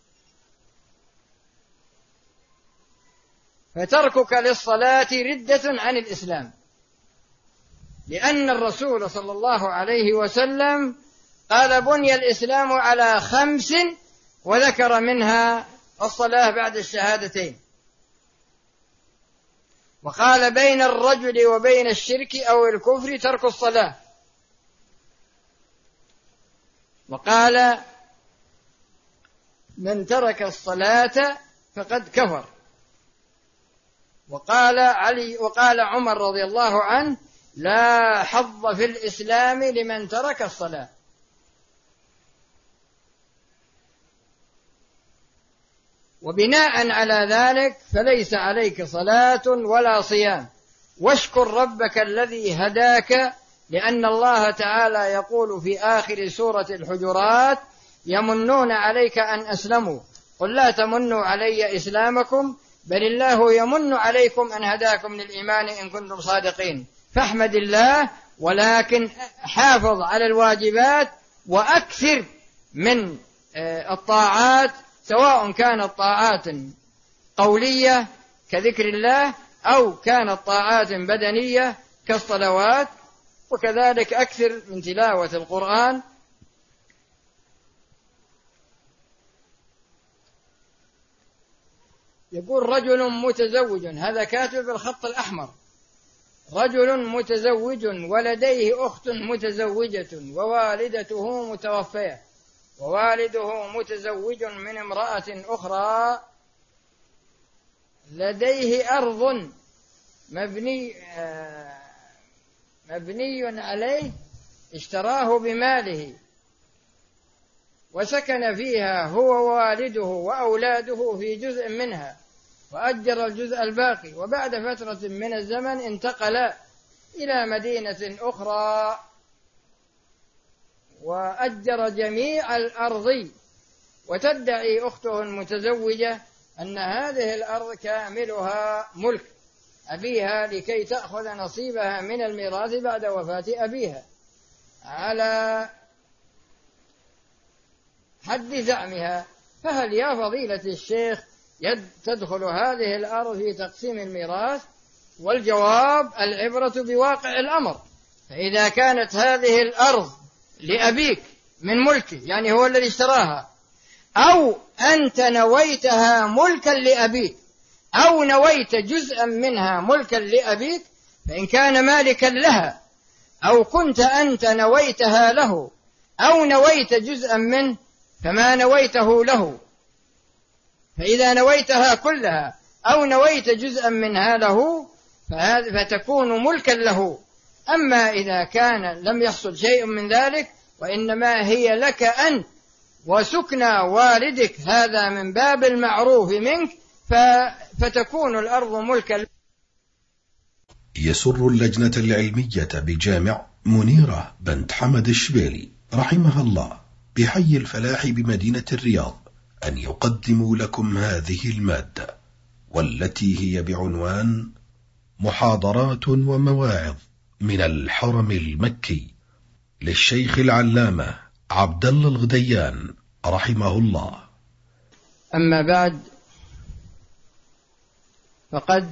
فتركك للصلاة ردة عن الإسلام، لأن الرسول صلى الله عليه وسلم قال: بني الإسلام على 5، وذكر منها الصلاة بعد الشهادتين، وقال: بين الرجل وبين الشرك أو الكفر ترك الصلاة. وقال من ترك الصلاة فقد كفر. وقال عمر رضي الله عنه لا حظ في الإسلام لمن ترك الصلاة. وبناء على ذلك فليس عليك صلاة ولا صيام، واشكر ربك الذي هداك، لأن الله تعالى يقول في آخر سورة الحجرات يمنون عليك أن أسلموا قل لا تمنوا علي إسلامكم بل الله يمن عليكم أن هداكم للإيمان إن كنتم صادقين. فاحمد الله، ولكن حافظ على الواجبات وأكثر من الطاعات، سواء كانت طاعات قولية كذكر الله أو كانت طاعات بدنية كالصلوات، وكذلك أكثر من تلاوة القرآن. يقول رجل متزوج، هذا كاتب بالخط الأحمر، رجل متزوج ولديه أخت متزوجة ووالدته متوفية ووالده متزوج من امرأة أخرى، لديه أرض مبني عليه اشتراه بماله وسكن فيها هو ووالده وأولاده في جزء منها وأجر الجزء الباقي، وبعد فترة من الزمن انتقل إلى مدينة أخرى وأجر جميع الأرض، وتدعي أخته المتزوجة أن هذه الأرض كاملها ملك أبيها لكي تأخذ نصيبها من الميراث بعد وفاة أبيها على حد زعمها. فهل يا فضيلة الشيخ تدخل هذه الأرض في تقسيم الميراث؟ والجواب العبرة بواقع الأمر. فإذا كانت هذه الأرض لأبيك من ملكه، يعني هو الذي اشتراها، أو أنت نويتها ملكا لأبيك أو نويت جزءا منها ملكا لأبيك، فإن كان مالكا لها أو كنت أنت نويتها له أو نويت جزءا منه فما نويته له، فإذا نويتها كلها أو نويت جزءا منها له فتكون ملكا له. أما إذا كان لم يحصل شيء من ذلك وإنما هي لك أنت وسكنى والدك، هذا من باب المعروف منك، فتكون الأرض ملكا. يسر اللجنة العلمية بجامع منيرة بنت حمد الشبيلي رحمها الله بحي الفلاح بمدينة الرياض أن يقدموا لكم هذه المادة، والتي هي بعنوان محاضرات ومواعظ من الحرم المكي للشيخ العلامة عبد الله الغديان رحمه الله. أما بعد، فقد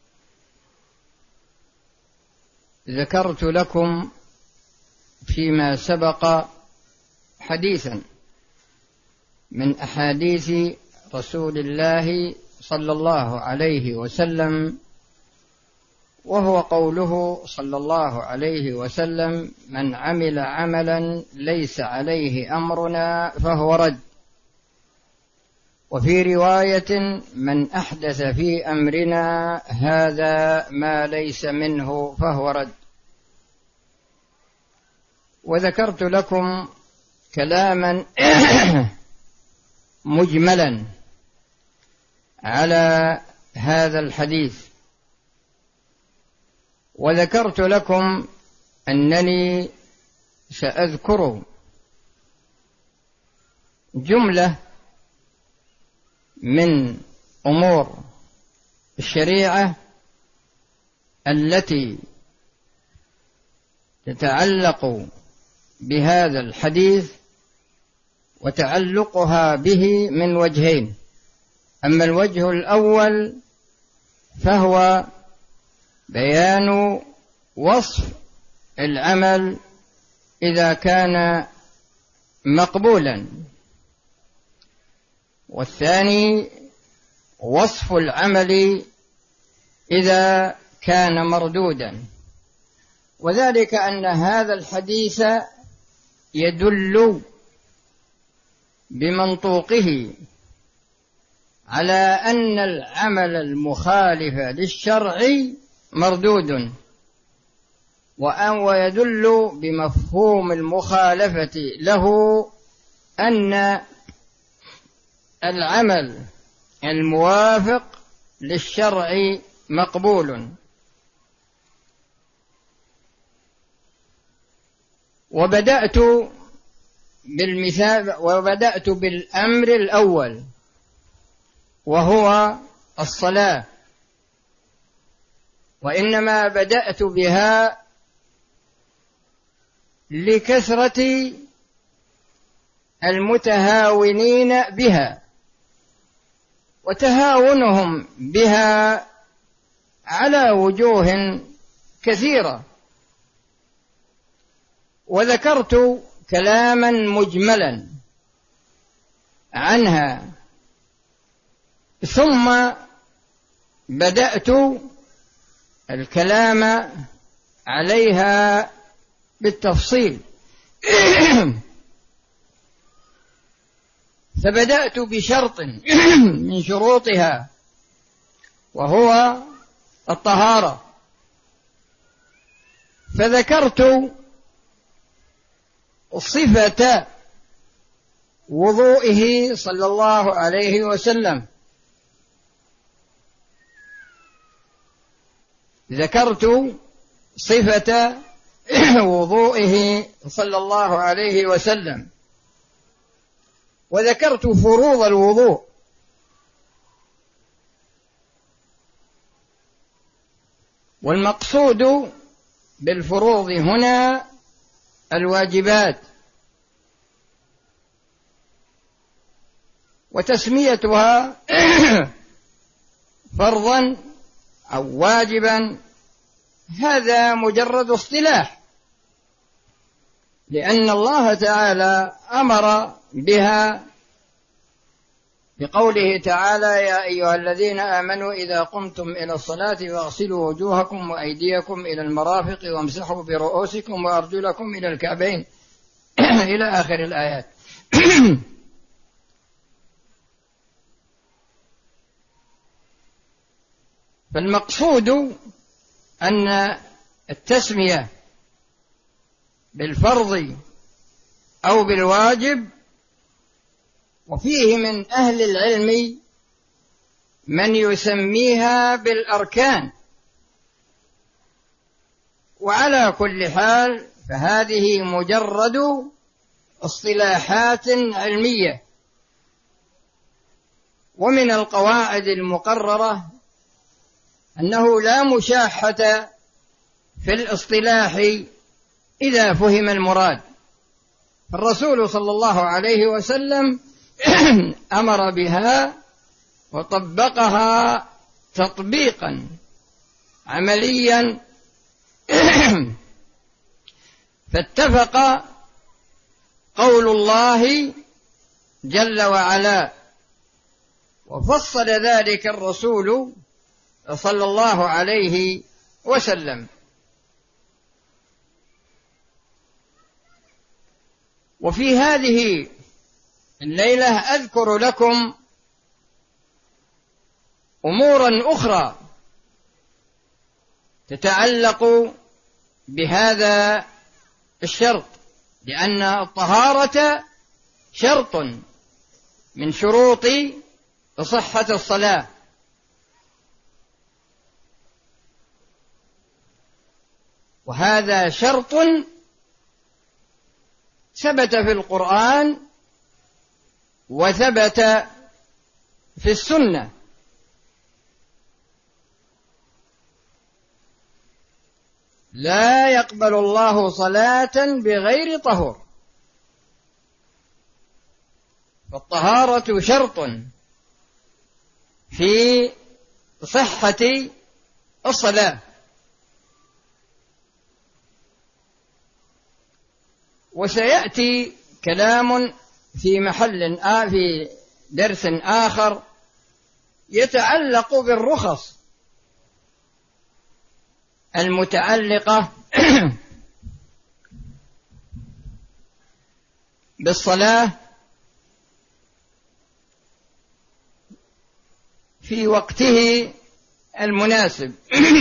ذكرت لكم فيما سبق حديثا من أحاديث رسول الله صلى الله عليه وسلم، وهو قوله صلى الله عليه وسلم من عمل عملا ليس عليه أمرنا فهو رد، وفي رواية من أحدث في أمرنا هذا ما ليس منه فهو رد. وذكرت لكم كلاما مجملا على هذا الحديث، وذكرت لكم أنني سأذكر جملة من أمور الشريعة التي تتعلق بهذا الحديث، وتعلقها به من وجهين. أما الوجه الأول فهو بيان وصف العمل إذا كان مقبولا، والثاني وصف العمل إذا كان مردودا. وذلك أن هذا الحديث يدل بمنطوقه على أن العمل المخالف للشرع مردود، ويدل بمفهوم المخالفة له أن العمل الموافق للشرع مقبول. وبدأت بالأمر الأول وهو الصلاة، وإنما بدأت بها لكثرة المتهاونين بها وتهاونهم بها على وجوه كثيرة، وذكرت كلاما مجملا عنها، ثم بدأت الكلام عليها بالتفصيل. فبدأت بشرط من شروطها وهو الطهارة، فذكرت صفة وضوئه صلى الله عليه وسلم، ذكرت صفة وضوئه صلى الله عليه وسلم، وذكرت فروض الوضوء، والمقصود بالفروض هنا الواجبات، وتسميتها فرضا أو واجبا هذا مجرد اصطلاح، لأن الله تعالى أمر بها بقوله تعالى: يا أيها الذين آمنوا إذا قمتم إلى الصلاة فاغسلوا وجوهكم وأيديكم إلى المرافق وامسحوا برؤوسكم وأرجلكم إلى الكعبين إلى آخر الآيات. فالمقصود أن التسمية بالفرض أو بالواجب، وفيه من أهل العلم من يسميها بالأركان، وعلى كل حال فهذه مجرد اصطلاحات علمية. ومن القواعد المقررة أنه لا مشاحة في الاصطلاح إذا فهم المراد، فالرسول صلى الله عليه وسلم أمر بها وطبقها تطبيقا عمليا، فاتفق قول الله جل وعلا، وفصل ذلك الرسول صلى الله عليه وسلم. وفي هذه الليلة أذكر لكم أمورا أخرى تتعلق بهذا الشرط، لأن الطهارة شرط من شروط صحة الصلاة، وهذا شرط ثبت في القرآن وثبت في السنة. لا يقبل الله صلاة بغير طهور، فالطهارة شرط في صحة الصلاة. وسيأتي كلام في في درس آخر يتعلق بالرخص المتعلقة بالصلاة في وقته المناسب.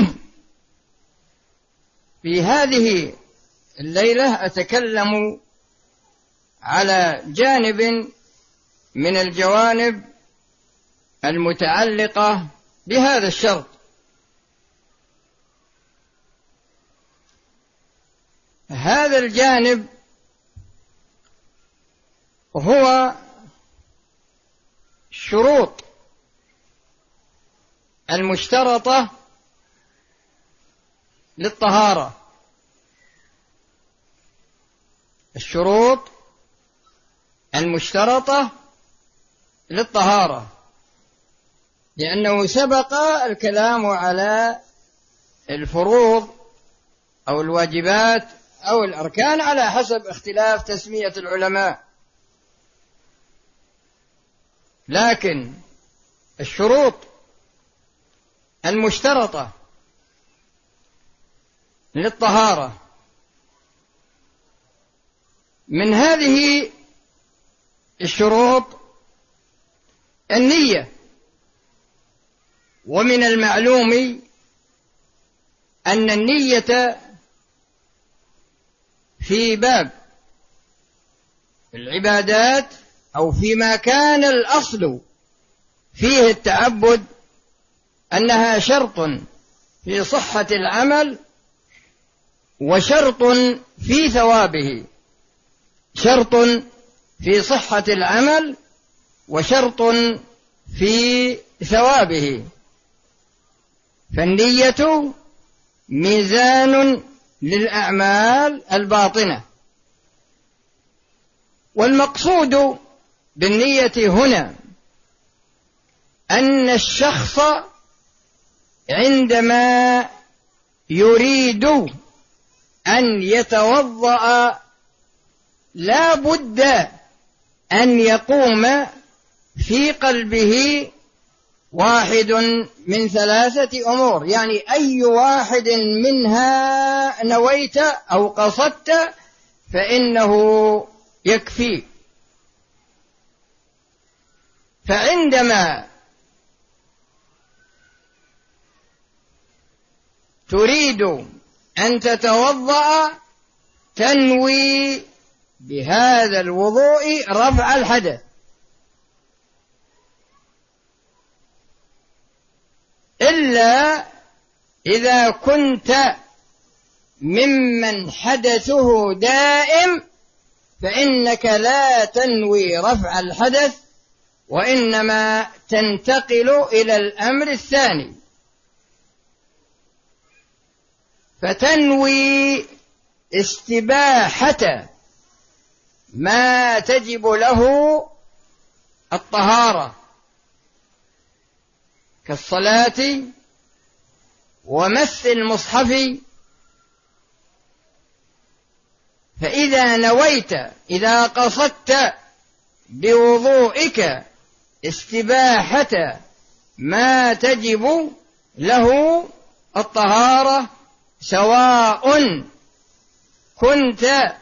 في هذه الليلة أتكلم على جانب من الجوانب المتعلقة بهذا الشرط. هذا الجانب هو الشروط المشترطة للطهارة. الشروط المشترطة للطهارة، لأنه سبق الكلام على الفروض أو الواجبات أو الأركان على حسب اختلاف تسمية العلماء، لكن الشروط المشترطة للطهارة من هذه الشروط النية. ومن المعلوم أن النية في باب العبادات أو فيما كان الأصل فيه التعبد أنها شرط في صحة العمل وشرط في ثوابه. شرط في صحة العمل وشرط في ثوابه. فالنية ميزان للأعمال الباطنة. والمقصود بالنية هنا أن الشخص عندما يريد أن يتوضأ لا بد أن يقوم في قلبه واحد من ثلاثة أمور، يعني أي واحد منها نويت أو قصدت فإنه يكفي. فعندما تريد أن تتوضأ تنوي بهذا الوضوء رفع الحدث، إلا إذا كنت ممن حدثه دائم فإنك لا تنوي رفع الحدث، وإنما تنتقل إلى الأمر الثاني، فتنوي استباحة ما تجب له الطهارة كالصلاة ومس المصحف. فإذا نويت، إذا قصدت بوضوئك استباحة ما تجب له الطهارة، سواء كنت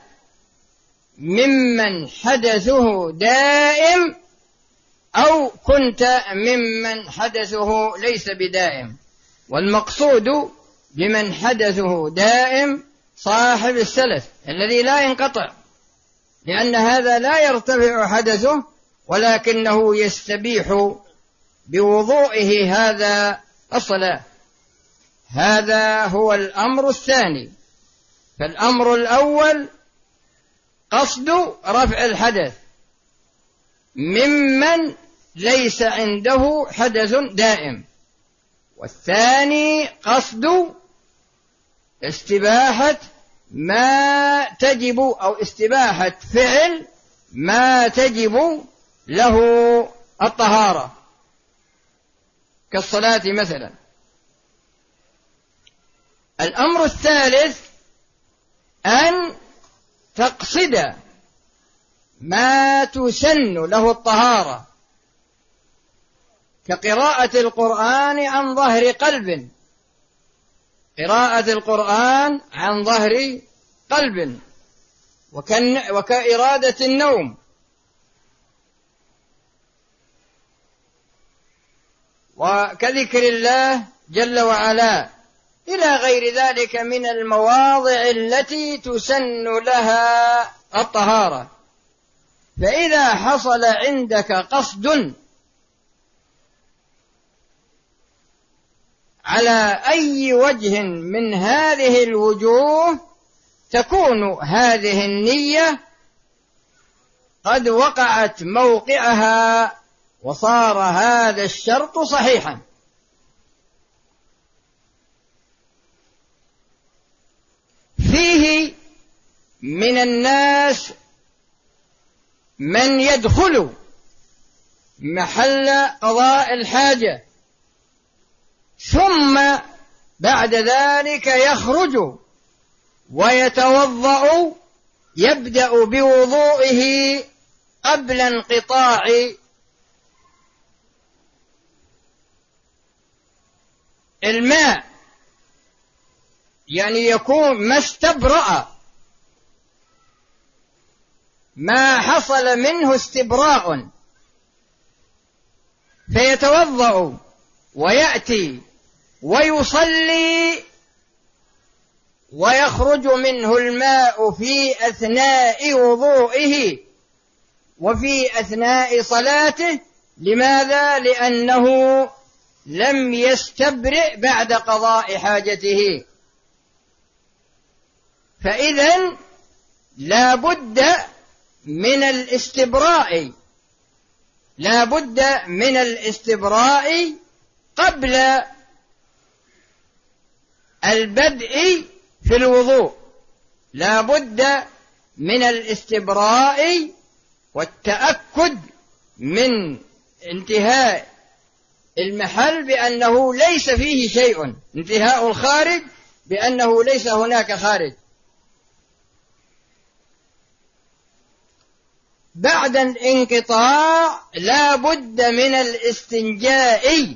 ممن حدثه دائم أو كنت ممن حدثه ليس بدائم. والمقصود بمن حدثه دائم صاحب السلف الذي لا ينقطع، لأن هذا لا يرتفع حدثه ولكنه يستبيح بوضوئه هذا الصلاة. هذا هو الأمر الثاني. فالأمر الأول قصد رفع الحدث ممن ليس عنده حدث دائم، والثاني قصد استباحة ما تجب أو استباحة فعل ما تجب له الطهارة كالصلاة مثلا. الأمر الثالث أن تقصد ما تسن له الطهارة كقراءة القرآن عن ظهر قلب، قراءة القرآن عن ظهر قلب، وكإرادة النوم، وكذكر الله جل وعلا إلى غير ذلك من المواضع التي تسن لها الطهارة. فإذا حصل عندك قصد على أي وجه من هذه الوجوه تكون هذه النية قد وقعت موقعها وصار هذا الشرط صحيحا. فيه من الناس من يدخل محل قضاء الحاجة ثم بعد ذلك يخرج ويتوضأ، يبدأ بوضوئه قبل انقطاع الماء، يعني يكون ما استبرأ، ما حصل منه استبراء، فيتوضأ ويأتي ويصلي ويخرج منه الماء في أثناء وضوئه وفي أثناء صلاته. لماذا؟ لأنه لم يستبرئ بعد قضاء حاجته. فإذن لا بد من الاستبراء، لا بد من الاستبراء قبل البدء في الوضوء، لا بد من الاستبراء والتأكد من انتهاء المحل بأنه ليس فيه شيء، انتهاء الخارج بأنه ليس هناك خارج. بعد الانقطاع لا بد من الاستنجاء،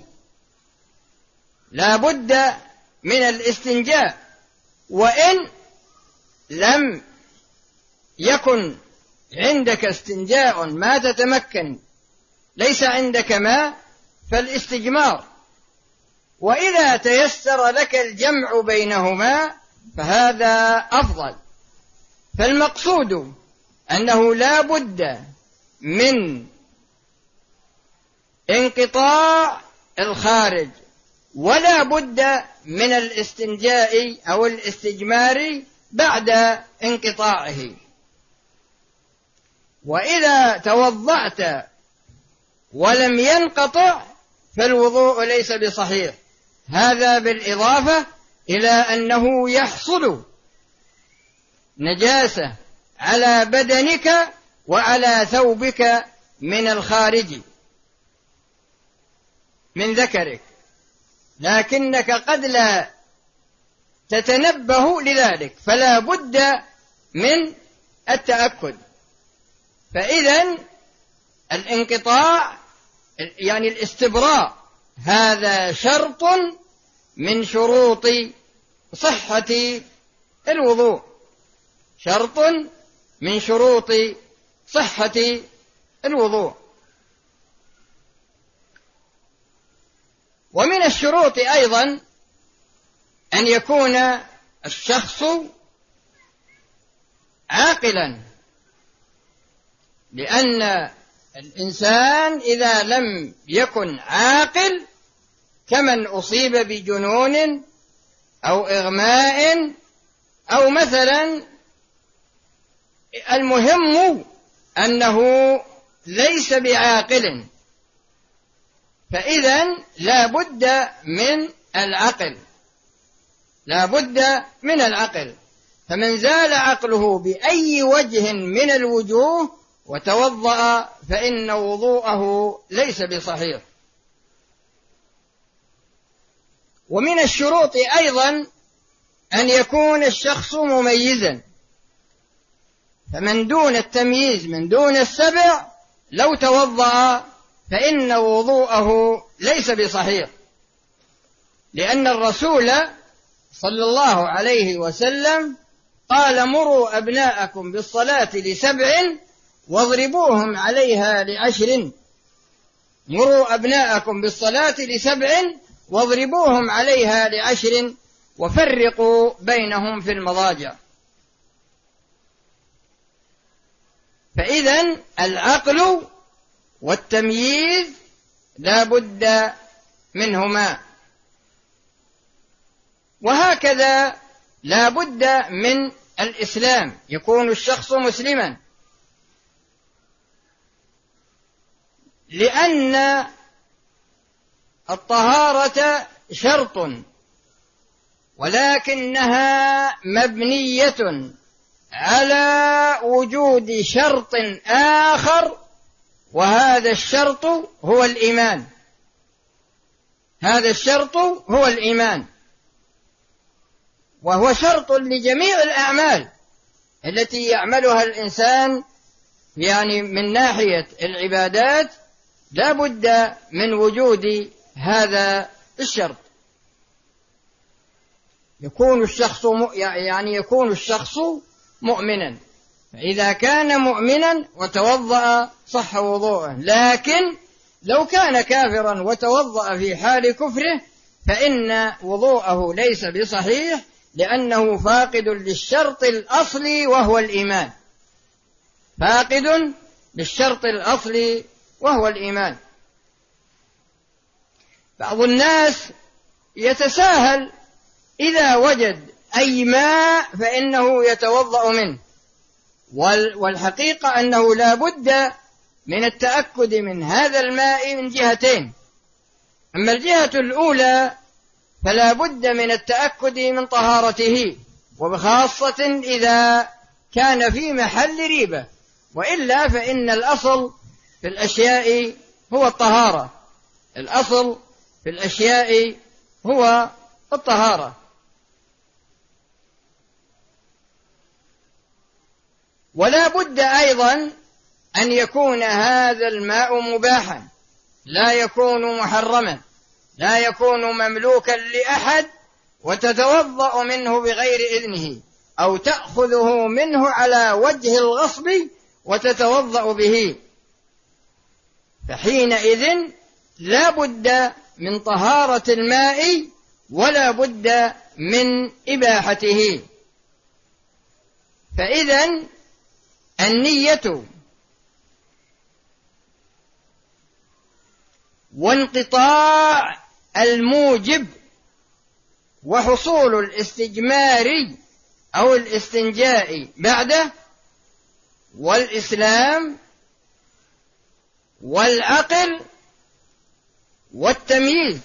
لا بد من الاستنجاء، وإن لم يكن عندك استنجاء ما تتمكن، ليس عندك ماء، فالاستجمار، وإذا تيسر لك الجمع بينهما فهذا أفضل. فالمقصود أنه لا بد من انقطاع الخارج ولا بد من الاستنجاء أو الاستجمار بعد انقطاعه. وإذا توضأت ولم ينقطع فالوضوء ليس بصحيح، هذا بالإضافة إلى أنه يحصل نجاسة على بدنك وعلى ثوبك من الخارج من ذكرك، لكنك قد لا تتنبه لذلك، فلا بد من التأكد. فإذن الانقطاع يعني الاستبراء هذا شرط من شروط صحة الوضوء، شرط من شروط صحة الوضوء. ومن الشروط أيضا أن يكون الشخص عاقلا، لأن الإنسان إذا لم يكن عاقل كمن أصيب بجنون أو إغماء أو مثلا، المهم أنه ليس بعاقل، فإذن لا بد من العقل، لا بد من العقل. فمن زال عقله بأي وجه من الوجوه وتوضأ فإن وضوءه ليس بصحيح. ومن الشروط أيضا أن يكون الشخص مميزا، فمن دون التمييز من دون السبع لو توضأ فإن وضوءه ليس بصحيح، لأن الرسول صلى الله عليه وسلم قال: مروا أبناءكم بالصلاة ل7 واضربوهم عليها ل10. مروا أبناءكم بالصلاة ل7 واضربوهم عليها ل10 وفرقوا بينهم في المضاجع. فإذن العقل والتمييز لا بد منهما، وهكذا لا بد من الإسلام، يكون الشخص مسلما، لأن الطهارة شرط ولكنها مبنية على وجود شرط آخر، وهذا الشرط هو الإيمان. هذا الشرط هو الإيمان، وهو شرط لجميع الأعمال التي يعملها الإنسان، يعني من ناحية العبادات لا بد من وجود هذا الشرط. يكون الشخص مؤمنا، فإذا كان مؤمنا وتوضأ صح وضوءه، لكن لو كان كافرا وتوضأ في حال كفره فإن وضوءه ليس بصحيح، لأنه فاقد للشرط الأصلي وهو الإيمان، فاقد للشرط الأصلي وهو الإيمان. بعض الناس يتساهل، إذا وجد أي ماء فإنه يتوضأ منه، والحقيقة أنه لا بد من التأكد من هذا الماء من جهتين. أما الجهة الأولى فلا بد من التأكد من طهارته، وبخاصة إذا كان في محل ريبة، وإلا فإن الأصل في الأشياء هو الطهارة، الأصل في الأشياء هو الطهارة. ولا بد أيضا أن يكون هذا الماء مباحا، لا يكون محرما، لا يكون مملوكا لأحد وتتوضأ منه بغير إذنه، أو تأخذه منه على وجه الغصب وتتوضأ به، فحينئذ لا بد من طهارة الماء ولا بد من إباحته. فإذن النية وانقطاع الموجب وحصول الاستجمار أو الاستنجاء بعده، والإسلام والعقل والتمييز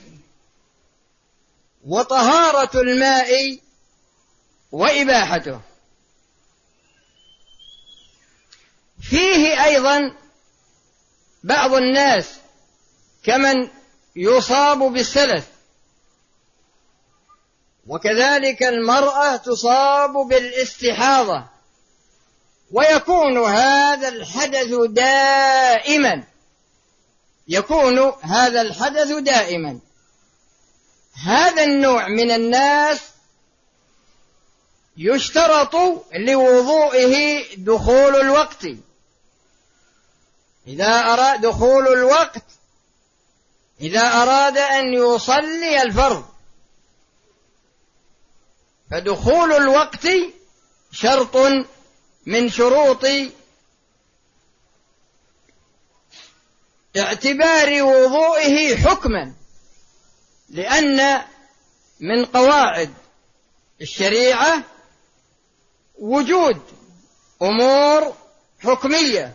وطهارة الماء وإباحته. فيه أيضا بعض الناس كمن يصاب بالسلف، وكذلك المرأة تصاب بالاستحاضة، ويكون هذا الحدث دائما، يكون هذا الحدث دائما. هذا النوع من الناس يشترط لوضوئه دخول الوقت، إذا أراد دخول الوقت، إذا أراد أن يصلي الفرض، فدخول الوقت شرط من شروط اعتبار وضوئه حكما، لأن من قواعد الشريعة وجود أمور حكمية،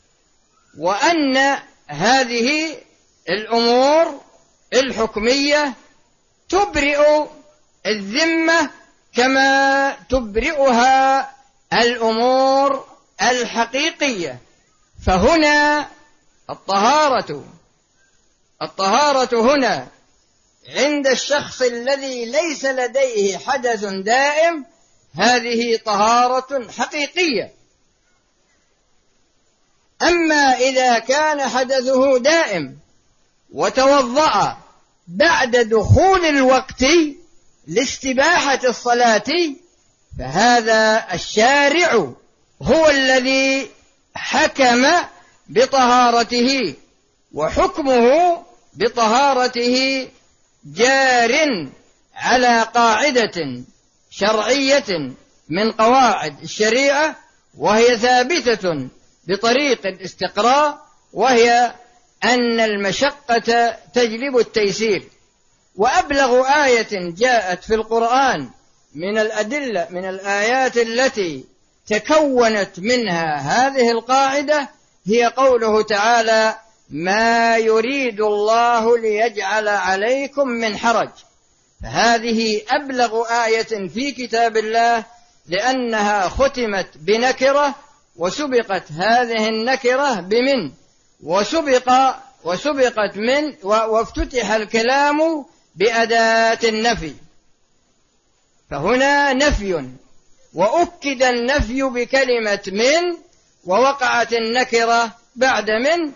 وأن هذه الأمور الحكمية تبرئ الذمة كما تبرئها الأمور الحقيقية. فهنا الطهارة هنا عند الشخص الذي ليس لديه حدث دائم هذه طهارة حقيقية. أما إذا كان حدثه دائم وتوضأ بعد دخول الوقت لاستباحة الصلاة، فهذا الشارع هو الذي حكم بطهارته، وحكمه بطهارته جار على قاعدة شرعية من قواعد الشريعة، وهي ثابتة بطريق الاستقراء، وهي أن المشقة تجلب التيسير. وأبلغ آية جاءت في القرآن من الأدلة من الآيات التي تكونت منها هذه القاعدة هي قوله تعالى: ما يريد الله ليجعل عليكم من حرج. فهذه أبلغ آية في كتاب الله، لأنها ختمت بنكرة، وسبقت هذه النكرة بمن، وسبقت من، وافتتح الكلام بأداة النفي. فهنا نفي، وأكد النفي بكلمة من، ووقعت النكرة بعد من.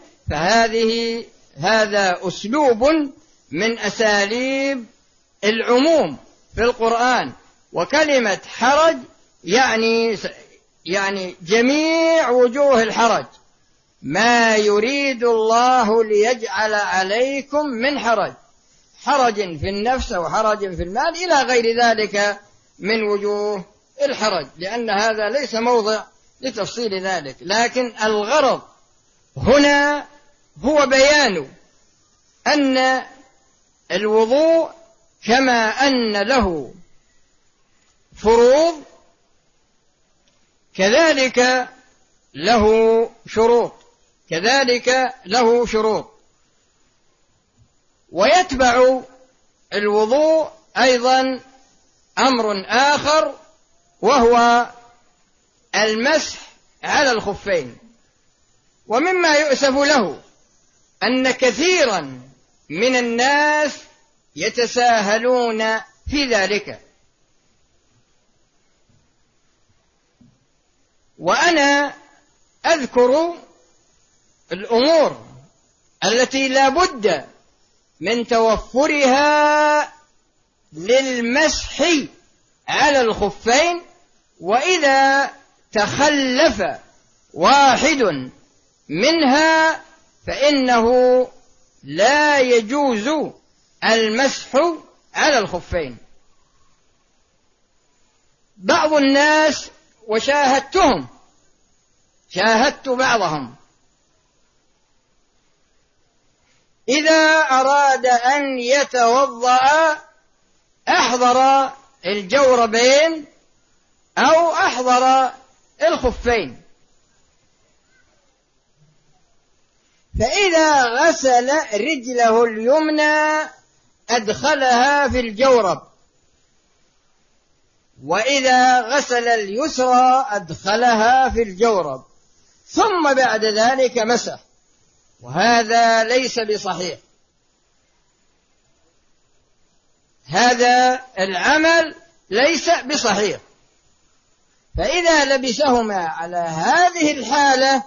هذا أسلوب من أساليب العموم في القرآن. وكلمة حرج يعني جميع وجوه الحرج. ما يريد الله ليجعل عليكم من حرج، حرج في النفس وحرج في المال إلى غير ذلك من وجوه الحرج، لأن هذا ليس موضع لتفصيل ذلك. لكن الغرض هنا هو بيان أن الوضوء كما أن له فروض كذلك له شروط، ويتبع الوضوء أيضا أمر آخر، وهو المسح على الخفين. ومما يؤسف له أن كثيرا من الناس يتساهلون في ذلك. وأنا أذكر الأمور التي لا بد من توفرها للمسح على الخفين، وإذا تخلف واحد منها فإنه لا يجوز المسح على الخفين. بعض الناس، وشاهدت بعضهم، إذا أراد أن يتوضأ أحضر الجوربين أو أحضر الخفين، فإذا غسل رجله اليمنى أدخلها في الجورب، وإذا غسل اليسرى أدخلها في الجورب، ثم بعد ذلك مسح. وهذا ليس بصحيح. هذا العمل ليس بصحيح. فإذا لبسهما على هذه الحالة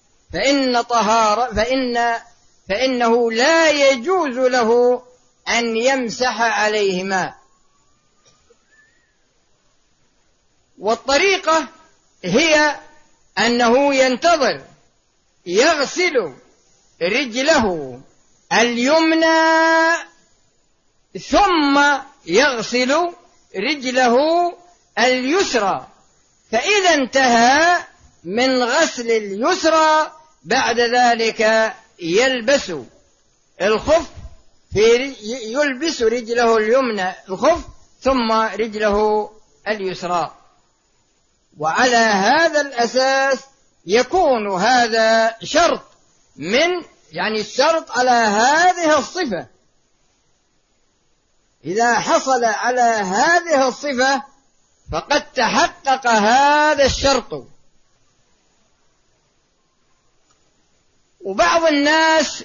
فإنه لا يجوز له أن يمسح عليهما. والطريقة هي أنه ينتظر يغسل رجله اليمنى ثم يغسل رجله اليسرى، فإذا انتهى من غسل اليسرى بعد ذلك يلبس الخف، يلبس رجله اليمنى الخف ثم رجله اليسرى. وعلى هذا الأساس يكون هذا شرط الشرط على هذه الصفة. إذا حصل على هذه الصفة فقد تحقق هذا الشرط. وبعض الناس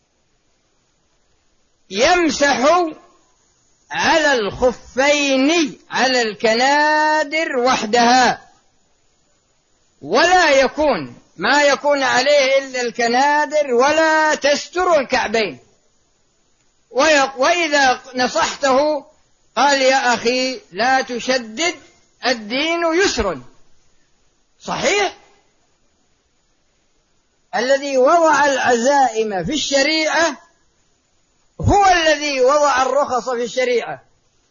يمسح على الخفين على الكنادر وحدها، ولا يكون ما يكون عليه إلا الكنادر ولا تستر الكعبين. وإذا نصحته قال: يا أخي لا تشدد، الدين يسر. صحيح، الذي وضع العزائم في الشريعة هو الذي وضع الرخص في الشريعة،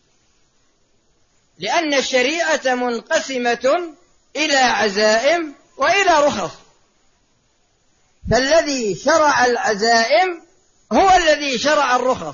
لأن الشريعة منقسمة إلى عزائم وإلى رخص، فالذي شرع العزائم هو الذي شرع الرخص.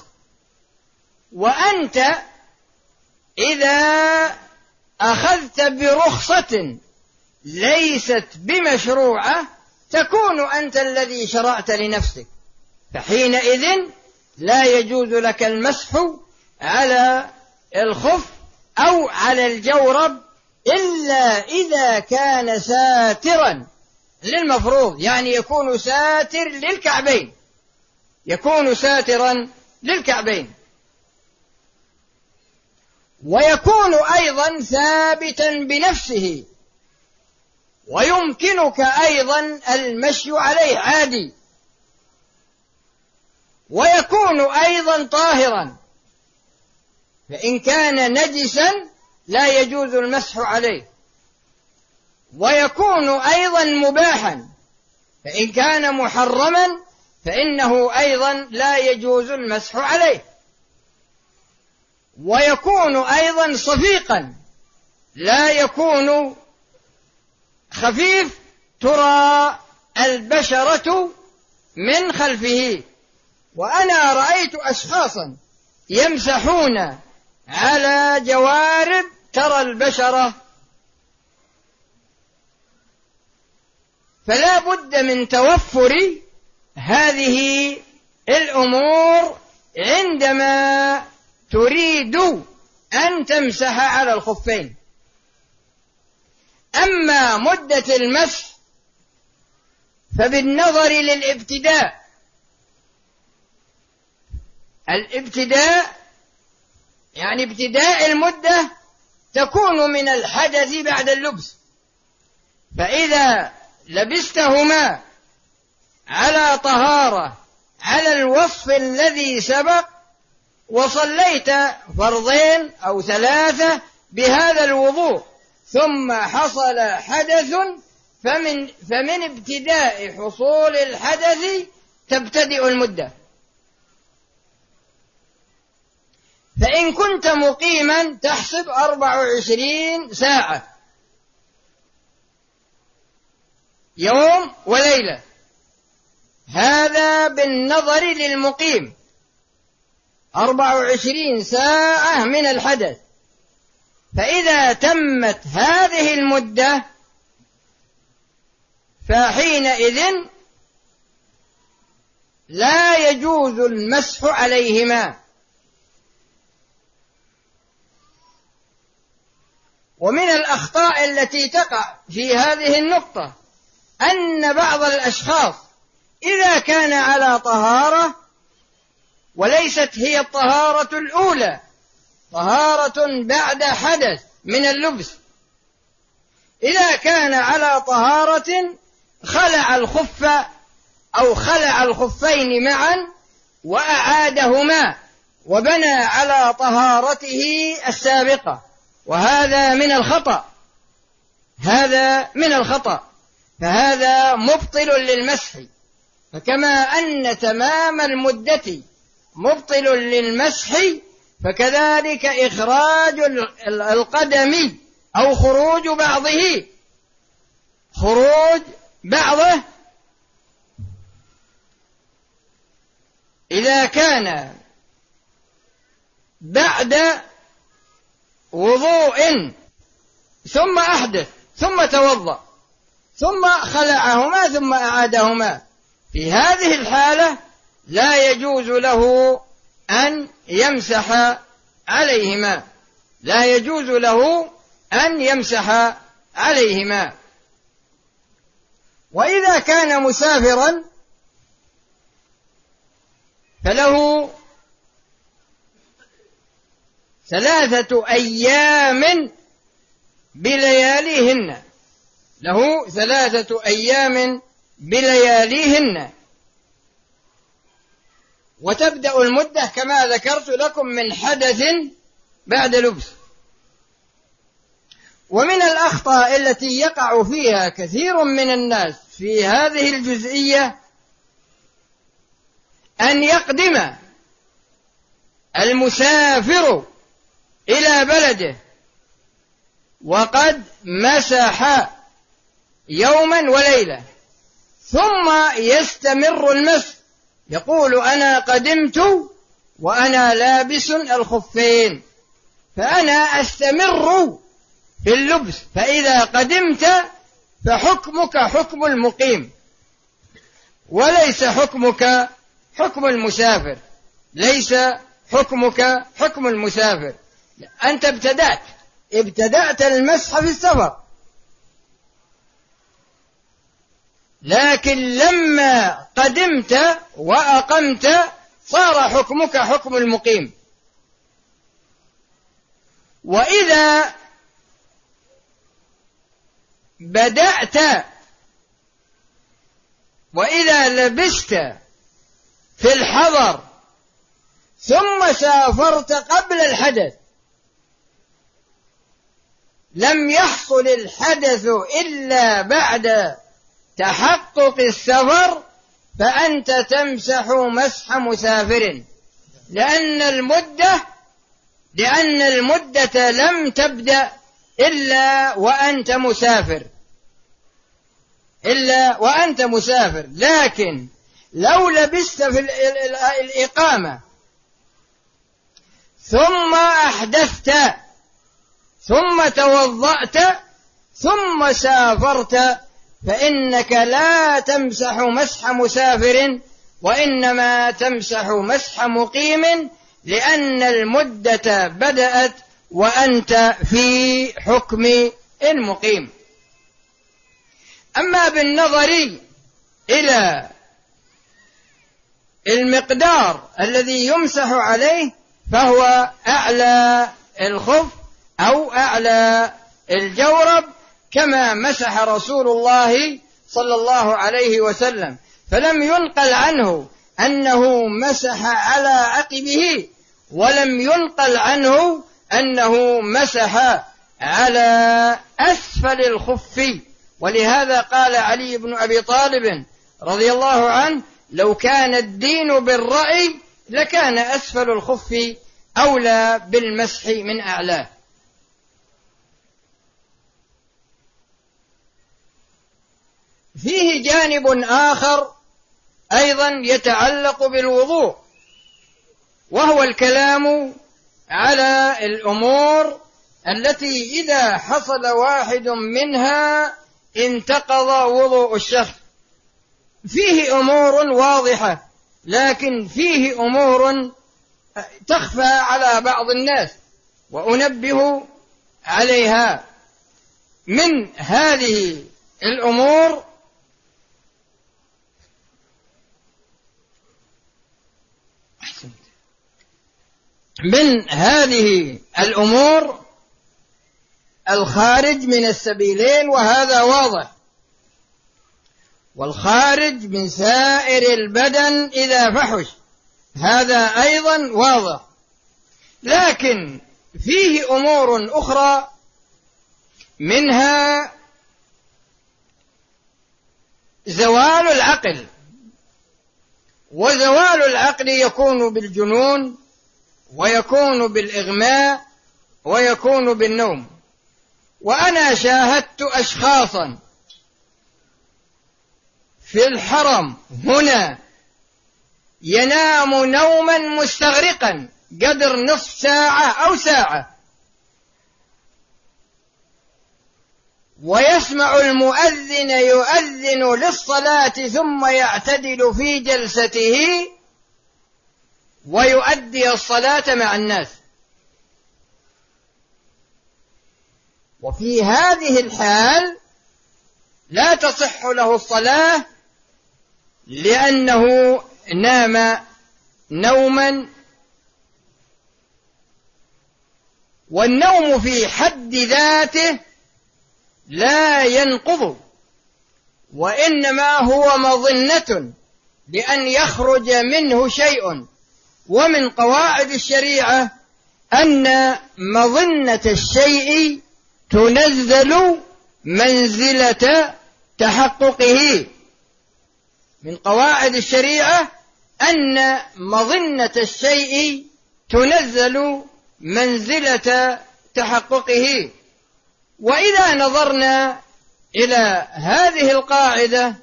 وأنت إذا أخذت برخصة ليست بمشروعة تكون أنت الذي شرعت لنفسك، فحينئذ لا يجوز لك المسح على الخف أو على الجورب إلا إذا كان ساترا للمفروض، يعني يكون ساتر للكعبين، يكون ساترا للكعبين، ويكون أيضا ثابتا بنفسه، ويمكنك أيضا المشي عليه عادي، ويكون أيضا طاهرا، فإن كان نجسا لا يجوز المسح عليه، ويكون أيضا مباحا، فإن كان محرما فإنه أيضا لا يجوز المسح عليه، ويكون أيضا صفيقا لا يكون خفيف ترى البشرة من خلفه. وأنا رأيت أشخاصا يمسحون على جوارب ترى البشرة، فلا بد من توفر هذه الأمور عندما تريد أن تمسح على الخفين. أما مدة المسح فبالنظر للابتداء، الابتداء يعني ابتداء المدة تكون من الحدث بعد اللبس، فإذا لبستهما على طهارة على الوصف الذي سبق وصليت فرضين أو ثلاثة بهذا الوضوء ثم حصل حدث، فمن ابتداء حصول الحدث تبتدئ المدة. فإن كنت مقيما تحسب 24 ساعة، يوم وليلة، هذا بالنظر للمقيم، 24 ساعة من الحدث. فإذا تمت هذه المدة فحينئذ لا يجوز المسح عليهما. ومن الأخطاء التي تقع في هذه النقطة أن بعض الأشخاص إذا كان على طهارة وليست هي الطهارة الأولى، طهارة بعد حدث من اللبس، إذا كان على طهارة خلع الخف أو خلع الخفين معا وأعادهما وبنى على طهارته السابقة، وهذا من الخطأ، هذا من الخطأ، فهذا مبطل للمسح. فكما أن تمام المدة مبطل للمسح فكذلك إخراج القدم أو خروج بعضه إذا كان بعد وضوء ثم أحدث ثم توضأ ثم خلعهما ثم أعادهما، في هذه الحالة لا يجوز له أن يمسح عليهما، لا يجوز له أن يمسح عليهما. وإذا كان مسافرا فله 3 أيام بلياليهن، له 3 أيام بلياليهن، وتبدأ المدة كما ذكرت لكم من حدث بعد لبس. ومن الأخطاء التي يقع فيها كثير من الناس في هذه الجزئية أن يقدم المسافر إلى بلده وقد مسح يوما وليلة ثم يستمر المسح، يقول أنا قدمت وأنا لابس الخفين فأنا أستمر في اللبس، فإذا قدمت فحكمك حكم المقيم وليس حكمك حكم المسافر، ليس حكمك حكم المسافر. أنت ابتدأت المسح في السفر، لكن لما قدمت وأقمت صار حكمك حكم المقيم. وإذا لبست في الحضر ثم سافرت قبل الحدث، لم يحصل الحدث إلا بعد تحقق السفر، فأنت تمسح مسح مسافر، لأن المدة لم تبدأ إلا وأنت مسافر. لكن لو لبست في الإقامة ثم أحدثت ثم توضأت ثم سافرت فإنك لا تمسح مسح مسافر وإنما تمسح مسح مقيم، لأن المدة بدأت وأنت في حكم المقيم. أما بالنظر إلى المقدار الذي يمسح عليه فهو أعلى الخف أو أعلى الجورب كما مسح رسول الله صلى الله عليه وسلم، فلم ينقل عنه أنه مسح على عقبه ولم ينقل عنه أنه مسح على أسفل الخف. ولهذا قال علي بن أبي طالب رضي الله عنه لو كان الدين بالرأي لكان أسفل الخف أولى بالمسح من أعلاه. فيه جانب آخر أيضا يتعلق بالوضوء، وهو الكلام على الأمور التي إذا حصل واحد منها انتقض وضوء الشخص. فيه أمور واضحة، لكن فيه أمور تخفى على بعض الناس وأنبه عليها. من هذه الأمور الخارج من السبيلين، وهذا واضح، والخارج من سائر البدن إذا فحش هذا أيضا واضح. لكن فيه أمور أخرى، منها زوال العقل، وزوال العقل يكون بالجنون ويكون بالإغماء ويكون بالنوم. وأنا شاهدت أشخاصا في الحرم هنا ينام نوما مستغرقا قدر نصف ساعة أو ساعة، ويسمع المؤذن يؤذن للصلاة ثم يعتدل في جلسته ويؤدي الصلاة مع الناس. وفي هذه الحال لا تصح له الصلاة، لأنه نام نوما، والنوم في حد ذاته لا ينقض، وإنما هو مظنة لأن يخرج منه شيء. ومن قواعد الشريعة أن مظنة الشيء تنزل منزلة تحققه. من قواعد الشريعة أن مظنة الشيء تنزل منزلة تحققه. وإذا نظرنا إلى هذه القاعدة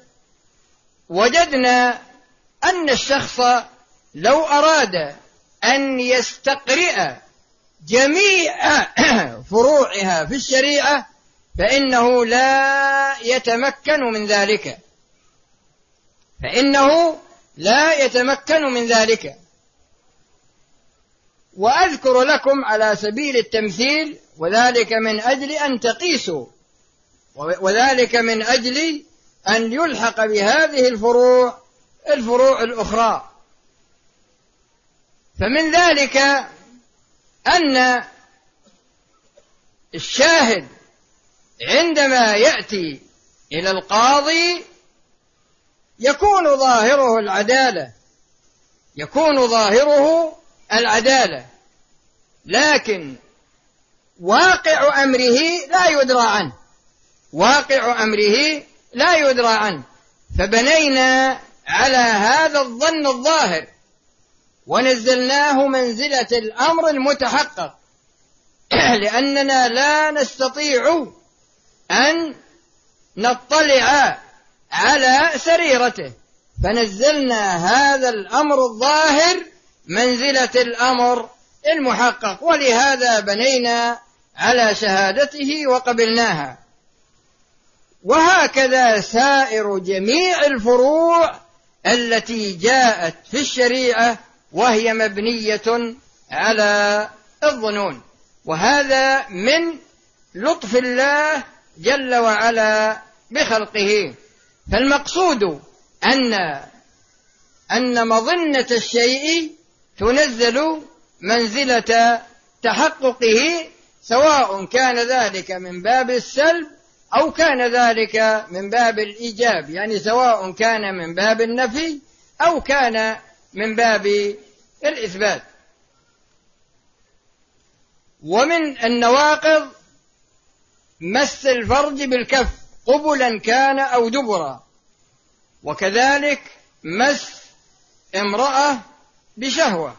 وجدنا أن الشخص لو أراد أن يستقرئ جميع فروعها في الشريعة فإنه لا يتمكن من ذلك. وأذكر لكم على سبيل التمثيل، وذلك من أجل أن تقيسوا، وذلك من أجل أن يلحق بهذه الفروع الأخرى. فمن ذلك أن الشاهد عندما يأتي إلى القاضي يكون ظاهره العدالة، لكن واقع أمره لا يدرى عنه. فبنينا على هذا الظن الظاهر ونزلناه منزلة الأمر المتحقق، لأننا لا نستطيع أن نطلع على سريرته، فنزلنا هذا الأمر الظاهر منزلة الأمر المحقق، ولهذا بنينا على شهادته وقبلناها. وهكذا سائر جميع الفروع التي جاءت في الشريعة وهي مبنية على الظنون. وهذا من لطف الله جل وعلا بخلقه. فالمقصود أن مظنة الشيء تنزل منزلة تحققه، سواء كان ذلك من باب السلب أو كان ذلك من باب الإيجاب، يعني سواء كان من باب النفي أو كان من باب الإثبات. ومن النواقض مس الفرج بالكف قبلا كان أو دبرا، وكذلك مس امرأة بشهوة،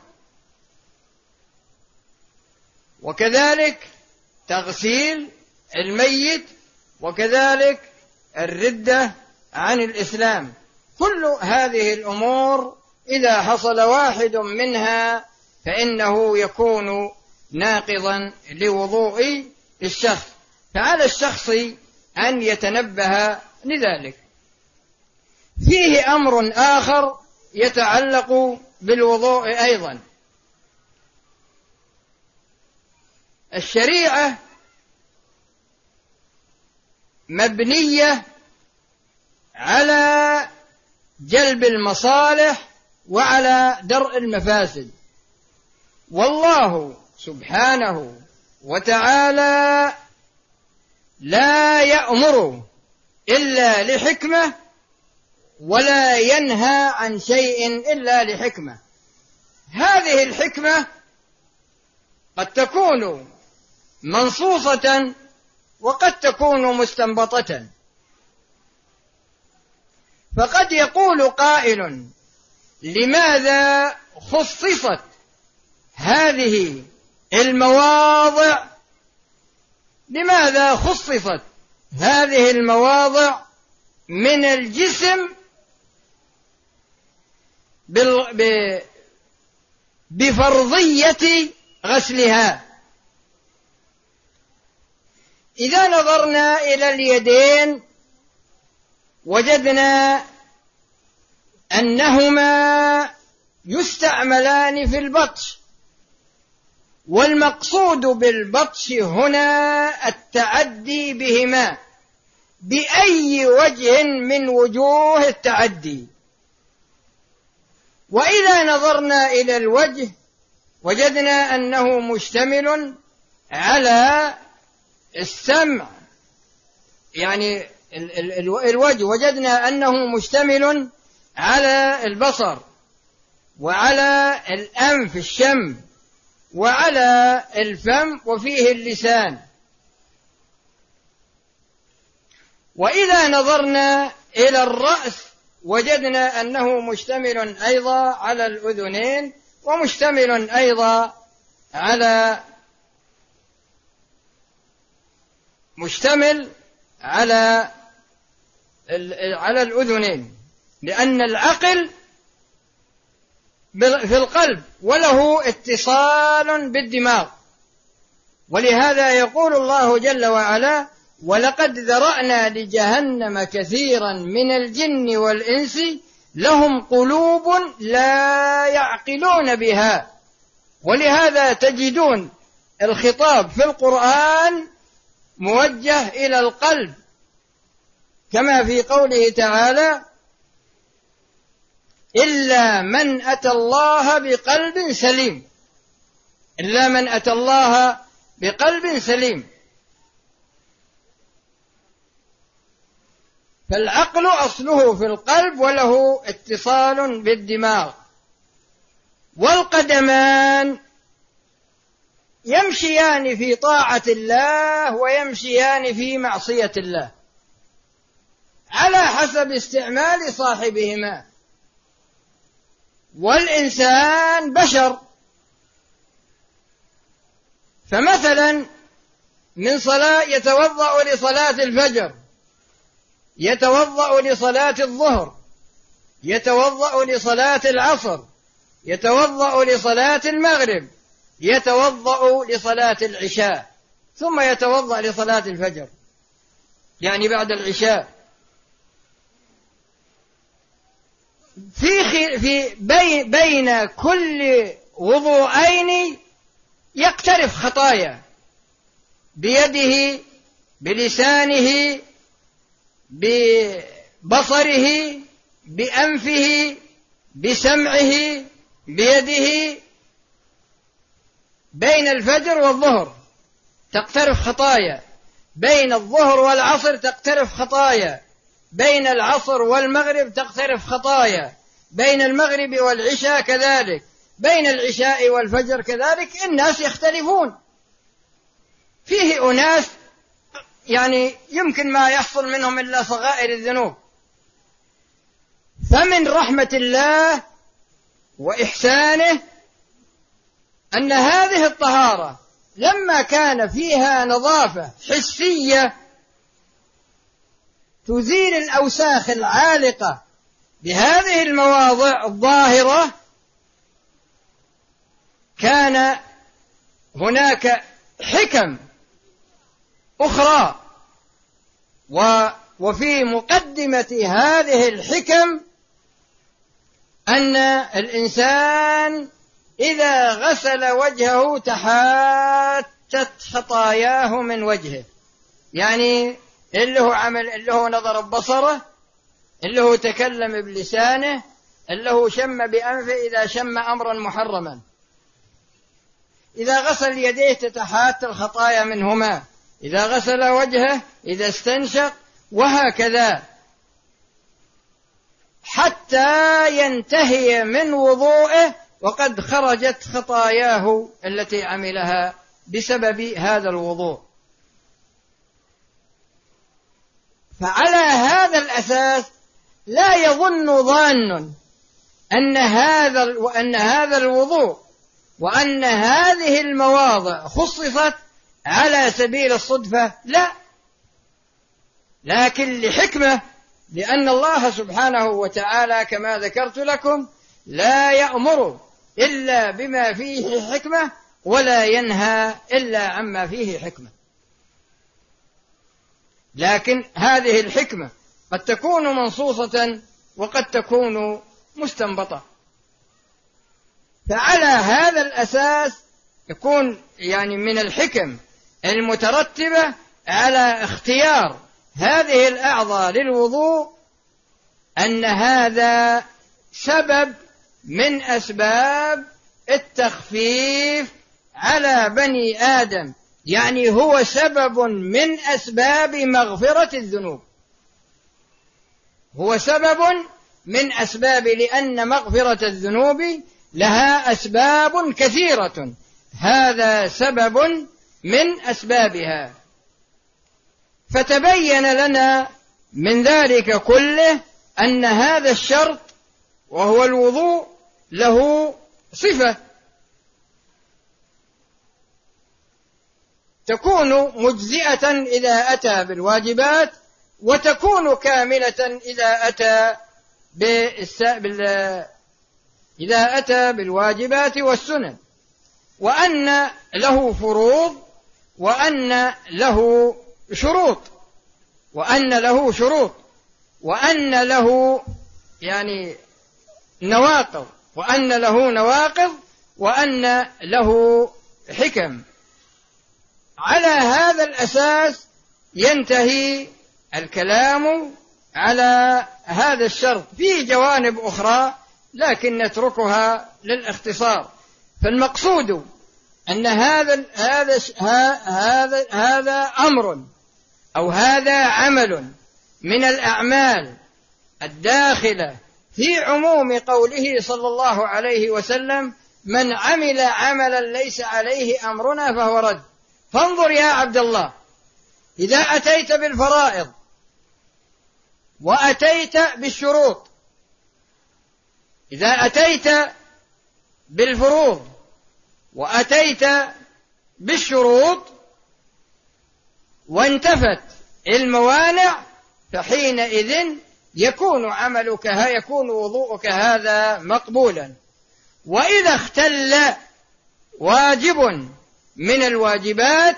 وكذلك تغسيل الميت، وكذلك الردة عن الإسلام. كل هذه الأمور إذا حصل واحد منها فإنه يكون ناقضا لوضوء الشخص، فعلى الشخص أن يتنبه لذلك. فيه أمر آخر يتعلق بالوضوء أيضا. الشريعة مبنية على جلب المصالح وعلى درء المفاسد، والله سبحانه وتعالى لا يأمر إلا لحكمة ولا ينهى عن شيء إلا لحكمة. هذه الحكمة قد تكون منصوصة وقد تكون مستنبطة. فقد يقول قائل: لماذا خصصت هذه المواضع؟ لماذا خصصت هذه المواضع من الجسم بفرضية غسلها؟ إذا نظرنا إلى اليدين وجدنا أنهما يستعملان في البطش، والمقصود بالبطش هنا التعدي بهما بأي وجه من وجوه التعدي. وإذا نظرنا إلى الوجه وجدنا أنه مشتمل على السمع، يعني الوجه وجدنا أنه مشتمل على البصر وعلى الأنف الشم وعلى الفم وفيه اللسان. وإذا نظرنا إلى الرأس وجدنا أنه مشتمل أيضا على الأذنين، ومشتمل أيضا على الأذنين، لأن العقل في القلب وله اتصال بالدماغ. ولهذا يقول الله جل وعلا: ولقد ذرأنا لجهنم كثيرا من الجن والإنس لهم قلوب لا يعقلون بها. ولهذا تجدون الخطاب في القرآن موجه إلى القلب، كما في قوله تعالى: إلا من أتى الله بقلب سليم. إلا من أتى الله بقلب سليم. فالعقل أصله في القلب وله اتصال بالدماغ. والقدمان يمشيان في طاعة الله ويمشيان في معصية الله على حسب استعمال صاحبهما. والإنسان بشر، فمثلا من صلاة يتوضأ لصلاة الفجر، يتوضأ لصلاة الظهر، يتوضأ لصلاة العصر، يتوضأ لصلاة المغرب، يتوضأ لصلاة العشاء، ثم يتوضأ لصلاة الفجر، يعني بعد العشاء. في بين كل وضوءين يقترف خطايا، بيده، بلسانه، ببصره، بأنفه، بسمعه، بيده. بين الفجر والظهر تقترف خطايا، بين الظهر والعصر تقترف خطايا، بين العصر والمغرب تقترف خطايا، بين المغرب والعشاء كذلك، بين العشاء والفجر كذلك. الناس يختلفون، فيه أناس يعني يمكن ما يحصل منهم إلا صغائر الذنوب. فمن رحمة الله وإحسانه أن هذه الطهارة لما كان فيها نظافة حسية تزيل الأوساخ العالقة بهذه المواضع الظاهرة، كان هناك حكم أخرى. وفي مقدمة هذه الحكم أن الإنسان إذا غسل وجهه تحاتت خطاياه من وجهه، يعني اللي هو عمل، اللي هو نظر ببصره، اللي هو تكلم بلسانه، اللي هو شم بأنفه إذا شم أمرا محرما، إذا غسل يديه تتحات الخطايا منهما، إذا غسل وجهه، إذا استنشق، وهكذا حتى ينتهي من وضوءه وقد خرجت خطاياه التي عملها بسبب هذا الوضوء. فعلى هذا الأساس لا يظن ظان أن هذا الوضوء وأن هذه المواضع خصصت على سبيل الصدفة، لا، لكن لحكمة، لأن الله سبحانه وتعالى كما ذكرت لكم لا يأمر إلا بما فيه حكمة ولا ينهى إلا عما فيه حكمة. لكن هذه الحكمة قد تكون منصوصة وقد تكون مستنبطة. فعلى هذا الأساس يكون يعني من الحكم المترتبة على اختيار هذه الأعضاء للوضوء أن هذا سبب من أسباب التخفيف على بني آدم، يعني هو سبب من أسباب مغفرة الذنوب، هو سبب من أسباب، لأن مغفرة الذنوب لها أسباب كثيرة، هذا سبب من أسبابها. فتبين لنا من ذلك كله أن هذا الشرط وهو الوضوء له صفة تكون مجزئة إذا أتى بالواجبات، وتكون كاملة إذا أتى بالواجبات والسنن، وأن له فروض، وأن له شروط، وأن له يعني نواقض، وأن له حكم. على هذا الأساس ينتهي الكلام على هذا الشرط. في جوانب أخرى لكن نتركها للاختصار. فالمقصود أن هذا أمر أو هذا عمل من الأعمال الداخلة في عموم قوله صلى الله عليه وسلم: من عمل عملا ليس عليه أمرنا فهو رد. فانظر يا عبد الله، إذا أتيت بالفرائض وأتيت بالشروط، إذا أتيت بالفروض وأتيت بالشروط وانتفت الموانع، فحينئذ يكون وضوءك هذا مقبولا. وإذا اختل واجب من الواجبات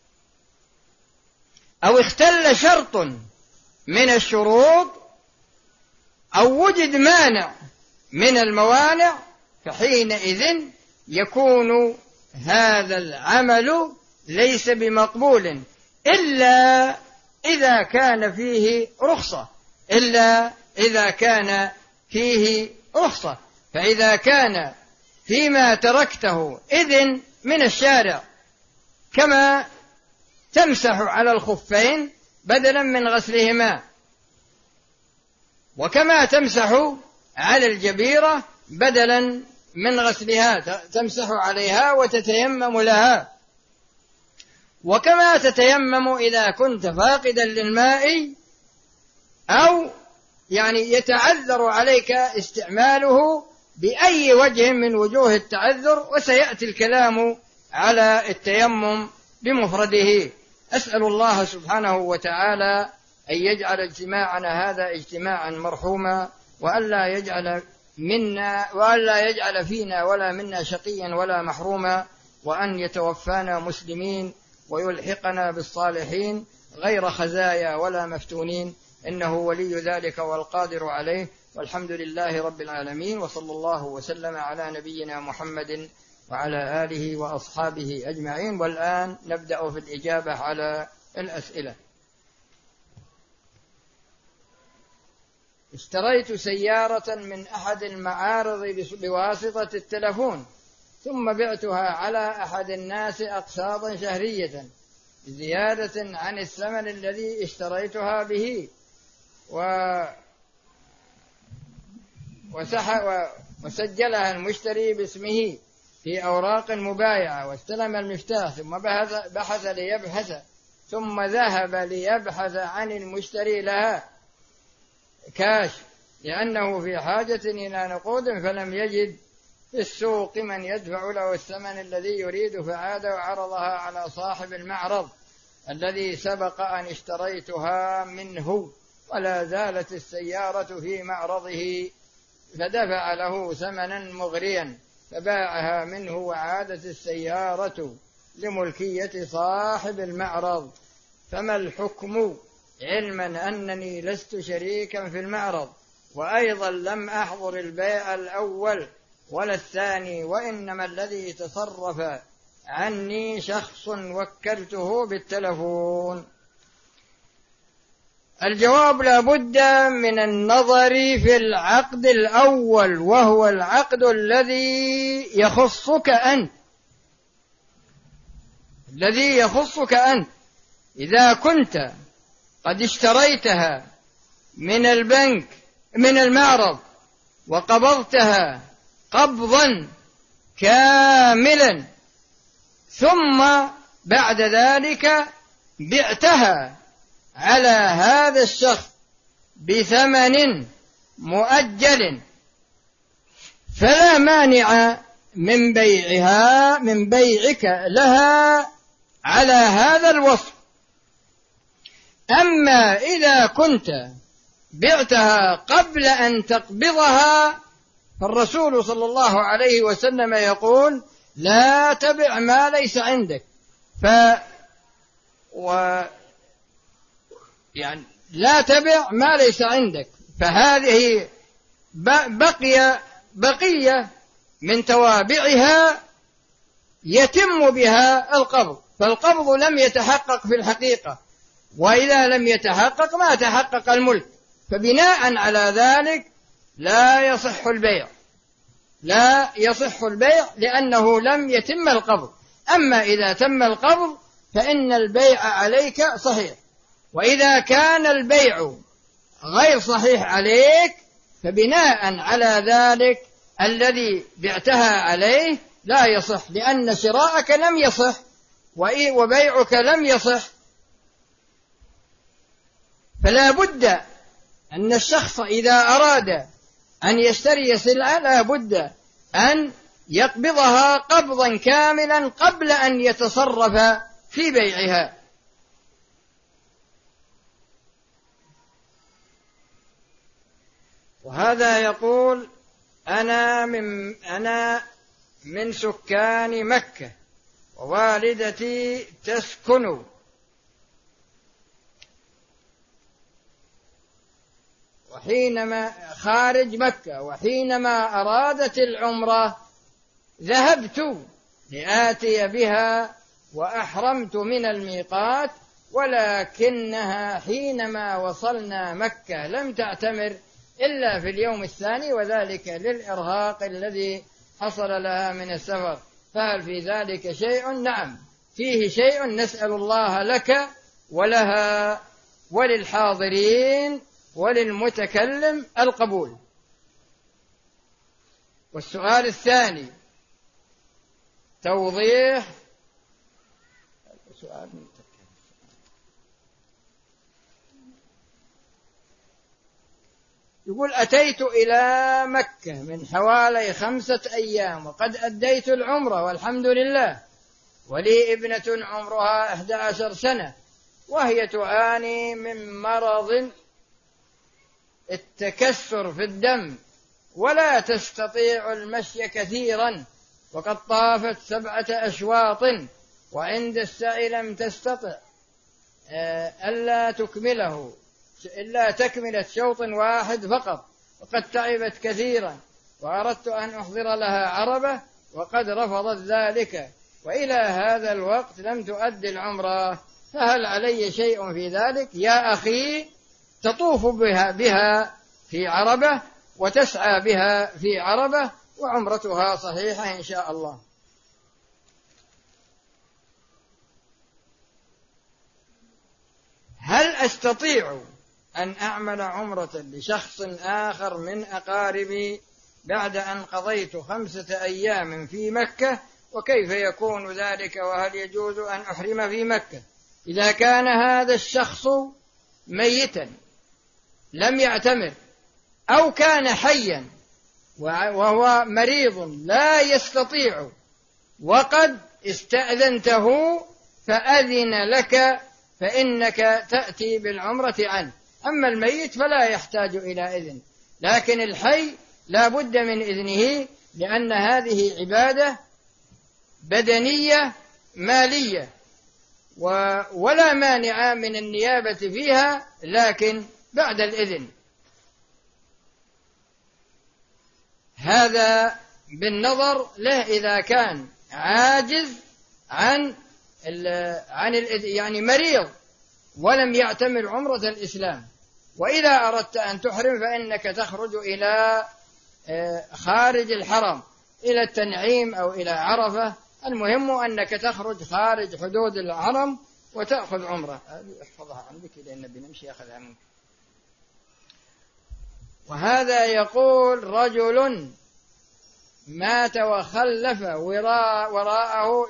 أو اختل شرط من الشروط أو وجد مانع من الموانع، فحينئذ يكون هذا العمل ليس بمقبول إلا إذا كان فيه رخصة. فإذا كان فيما تركته إذن من الشارع، كما تمسح على الخفين بدلا من غسلهما، وكما تمسح على الجبيرة بدلا من غسلها، تمسح عليها وتتيمم لها، وكما تتيمم إذا كنت فاقدا للماء أو يعني يتعذر عليك استعماله بأي وجه من وجوه التعذر. وسيأتي الكلام على التيمم بمفرده. أسأل الله سبحانه وتعالى أن يجعل اجتماعنا هذا اجتماعا مرحوما، وألا يجعل فينا ولا منا شقيا ولا محروما، وأن يتوفانا مسلمين ويلحقنا بالصالحين غير خزايا ولا مفتونين، إنه ولي ذلك والقادر عليه. والحمد لله رب العالمين، وصلى الله وسلم على نبينا محمد وعلى آله وأصحابه أجمعين. والآن نبدأ في الإجابة على الأسئلة. اشتريت سيارة من أحد المعارض بواسطة التلفون، ثم بعتها على أحد الناس أقساطا شهرية زيادة عن الثمن الذي اشتريتها به، وسجلها المشتري باسمه في أوراق مبايعة، واستلم المفتاح، ثم ثم ذهب ليبحث عن المشتري لها كاش لأنه في حاجة إلى نقود، فلم يجد في السوق من يدفع له الثمن الذي يريد، فعاد وعرضها على صاحب المعرض الذي سبق أن اشتريتها منه، ولا زالت السيارة في معرضه، فدفع له ثمنا مغريا فباعها منه، وعادت السيارة لملكية صاحب المعرض. فما الحكم، علما أنني لست شريكا في المعرض، وأيضا لم أحضر البيع الأول ولا الثاني، وإنما الذي تصرف عني شخص وكلته بالتلفون؟ الجواب: لا بد من النظر في العقد الأول، وهو العقد الذي يخصك أنت. إذا كنت قد اشتريتها من البنك من المعرض وقبضتها قبضا كاملا، ثم بعد ذلك بعتها على هذا الشخص بثمن مؤجل فلا مانع من بيعك لها على هذا الوصف. أما إذا كنت بعتها قبل أن تقبضها فالرسول صلى الله عليه وسلم يقول لا تبع ما ليس عندك، يعني لا تبع ما ليس عندك، فهذه بقية من توابعها يتم بها القبض، فالقبض لم يتحقق في الحقيقة، وإذا لم يتحقق ما تحقق الملك، فبناء على ذلك لا يصح البيع لأنه لم يتم القبض. أما إذا تم القبض فإن البيع عليك صحيح، وإذا كان البيع غير صحيح عليك فبناء على ذلك الذي بعتها عليه لا يصح، لأن شراءك لم يصح وبيعك لم يصح. فلا بد أن الشخص إذا أراد أن يشتري سلعة لا بد أن يقبضها قبضا كاملا قبل أن يتصرف في بيعها. وهذا يقول أنا من سكان مكة ووالدتي تسكن وحينما خارج مكة، وحينما أرادت العمرة ذهبت لآتي بها وأحرمت من الميقات، ولكنها حينما وصلنا مكة لم تعتمر إلا في اليوم الثاني، وذلك للإرهاق الذي حصل لها من السفر. فهل في ذلك شيء؟ نعم فيه شيء، نسأل الله لك ولها وللحاضرين وللمتكلم القبول. والسؤال الثاني توضيح يقول أتيت إلى مكة من حوالي 5 أيام وقد أديت العمرة والحمد لله، ولي ابنة عمرها 11 سنة وهي تعاني من مرض التكسر في الدم ولا تستطيع المشي كثيرا، وقد طافت 7 أشواط وعند السعي لم تستطع إلا تكملة شوط واحد فقط، وقد تعبت كثيرا، وأردت أن أحضر لها عربة وقد رفضت ذلك، وإلى هذا الوقت لم تؤدي العمرة، فهل علي شيء في ذلك؟ يا أخي تطوف بها في عربة وتسعى بها في عربة وعمرتها صحيحة إن شاء الله. هل أستطيع أن أعمل عمرة لشخص آخر من أقاربي بعد أن قضيت 5 أيام في مكة؟ وكيف يكون ذلك؟ وهل يجوز أن أحرم في مكة؟ إذا كان هذا الشخص ميتا لم يعتمر أو كان حيا وهو مريض لا يستطيع وقد استأذنته فأذن لك فإنك تأتي بالعمرة عنه. أما الميت فلا يحتاج إلى إذن، لكن الحي لا بد من إذنه، لأن هذه عبادة بدنية مالية ولا مانع من النيابة فيها، لكن بعد الإذن. هذا بالنظر له إذا كان عاجز عن يعني مريض ولم يعتمر عمرة الإسلام. وإذا أردت أن تحرم فإنك تخرج إلى خارج الحرم إلى التنعيم أو إلى عرفة، المهم أنك تخرج خارج حدود الحرم وتأخذ عمرة. احفظها عندك لأن بنمشي أخذها منك. وهذا يقول رجل مات وخلف وراءه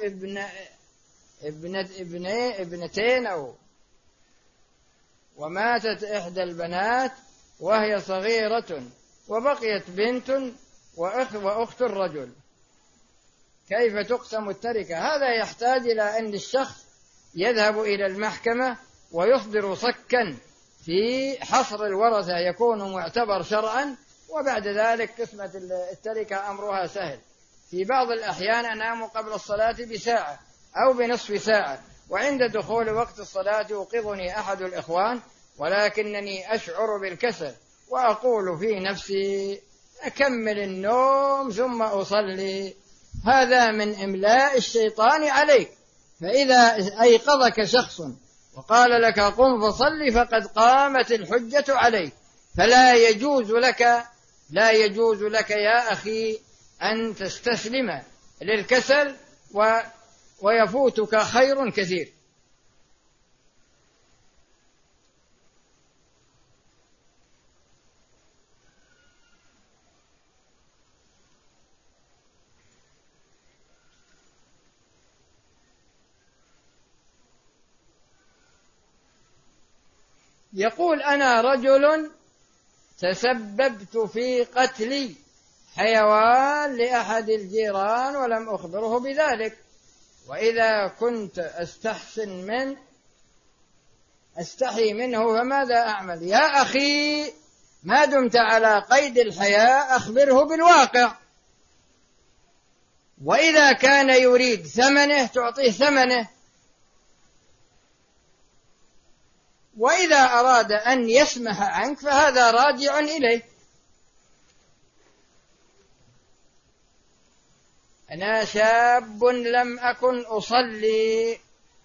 ابنتين وماتت إحدى البنات وهي صغيرة وبقيت بنت وأخت الرجل، كيف تقسم التركة؟ هذا يحتاج إلى أن الشخص يذهب إلى المحكمة ويصدر صكا في حصر الورثة يكون معتبر شرعا، وبعد ذلك قسمة التركة أمرها سهل. في بعض الأحيان أنام قبل الصلاة بساعة أو بنصف ساعة، وعند دخول وقت الصلاة يوقظني أحد الإخوان ولكنني أشعر بالكسل وأقول في نفسي أكمل النوم ثم أصلي. هذا من إملاء الشيطان عليك، فإذا أيقظك شخص وقال لك قم فصلي فقد قامت الحجة عليك، فلا يجوز لك يا أخي أن تستسلم للكسل ويفوتك خير كثير. يقول أنا رجل تسببت في قتل حيوان لأحد الجيران ولم أخبره بذلك، وإذا كنت أستحي منه فماذا أعمل؟ يا أخي ما دمت على قيد الحياة أخبره بالواقع، وإذا كان يريد ثمنه تعطيه ثمنه، وإذا أراد أن يسمح عنك فهذا راجع إليه. أنا شاب لم أكن أصلي،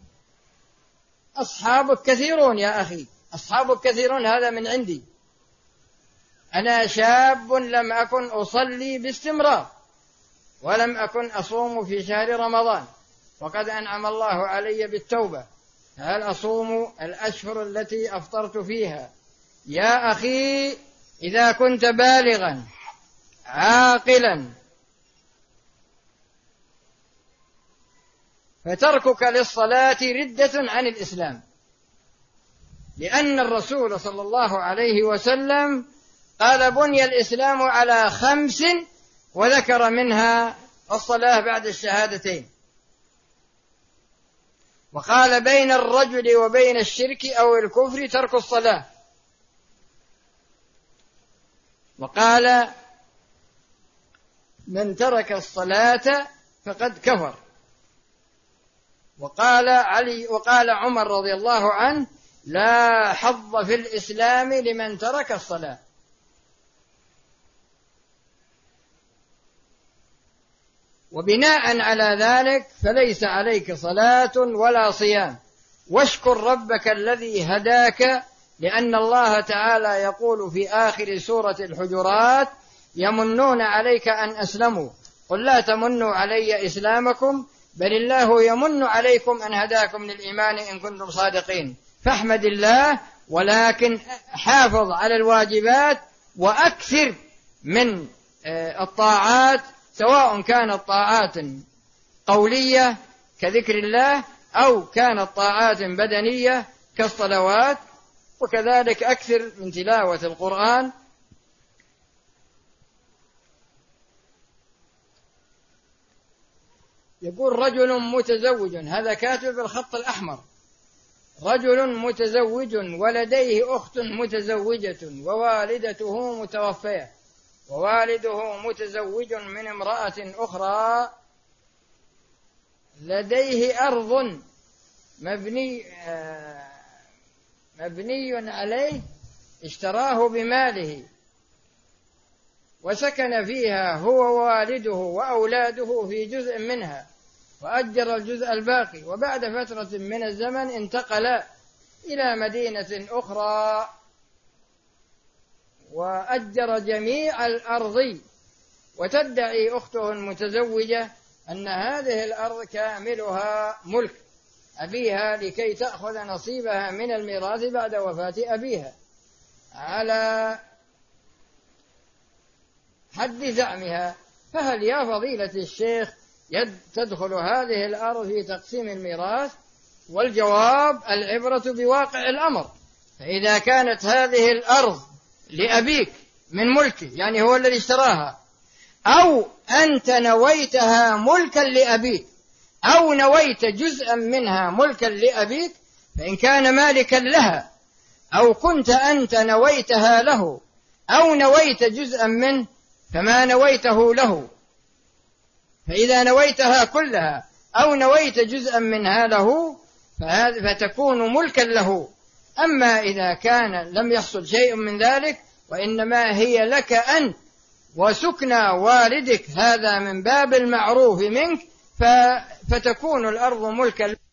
أصحابك كثيرون يا أخي، أصحابك كثيرون، هذا من عندي. أنا شاب لم أكن أصلي باستمرار ولم أكن أصوم في شهر رمضان، وقد أنعم الله علي بالتوبة، هل أصوم الأشهر التي أفطرت فيها؟ يا أخي إذا كنت بالغا عاقلا فتركك للصلاة ردة عن الإسلام، لأن الرسول صلى الله عليه وسلم قال بني الإسلام على 5 وذكر منها الصلاة بعد الشهادتين، وقال بين الرجل وبين الشرك أو الكفر ترك الصلاة، وقال من ترك الصلاة فقد كفر، وقال عمر رضي الله عنه لا حظ في الإسلام لمن ترك الصلاة. وبناء على ذلك فليس عليك صلاة ولا صيام، واشكر ربك الذي هداك، لأن الله تعالى يقول في آخر سورة الحجرات يمنون عليك أن أسلموا قل لا تمنوا علي إسلامكم بل الله يمن عليكم أن هداكم للإيمان إن كنتم صادقين، فاحمد الله، ولكن حافظ على الواجبات وأكثر من الطاعات، سواء كانت طاعات قولية كذكر الله أو كانت طاعات بدنية كالصلوات، وكذلك أكثر من تلاوة القرآن. يقول رجل متزوج، هذا كاتب بالخط الأحمر، رجل متزوج ولديه أخت متزوجة ووالدته متوفية، ووالده متزوج من امرأة أخرى، لديه أرض مبني عليه اشتراه بماله وسكن فيها هو ووالده وأولاده في جزء منها، وأجر الجزء الباقي، وبعد فترة من الزمن انتقل إلى مدينة أخرى وأجر جميع الأرض، وتدعي أخته المتزوجة أن هذه الأرض كاملها ملك أبيها لكي تأخذ نصيبها من الميراث بعد وفاة أبيها على حد زعمها، فهل يا فضيلة الشيخ تدخل هذه الأرض في تقسيم الميراث؟ والجواب العبرة بواقع الأمر، فإذا كانت هذه الأرض لأبيك من ملكه، يعني هو الذي اشتراها، أو أنت نويتها ملكا لأبيك أو نويت جزءا منها ملكا لأبيك، فإن كان مالكا لها أو كنت أنت نويتها له أو نويت جزءا منه فما نويته له، فإذا نويتها كلها أو نويت جزءا منها له فتكون ملكا له. أما إذا كان لم يحصل شيء من ذلك وإنما هي لك أنت وسكنى والدك، هذا من باب المعروف منك، فتكون الأرض ملكا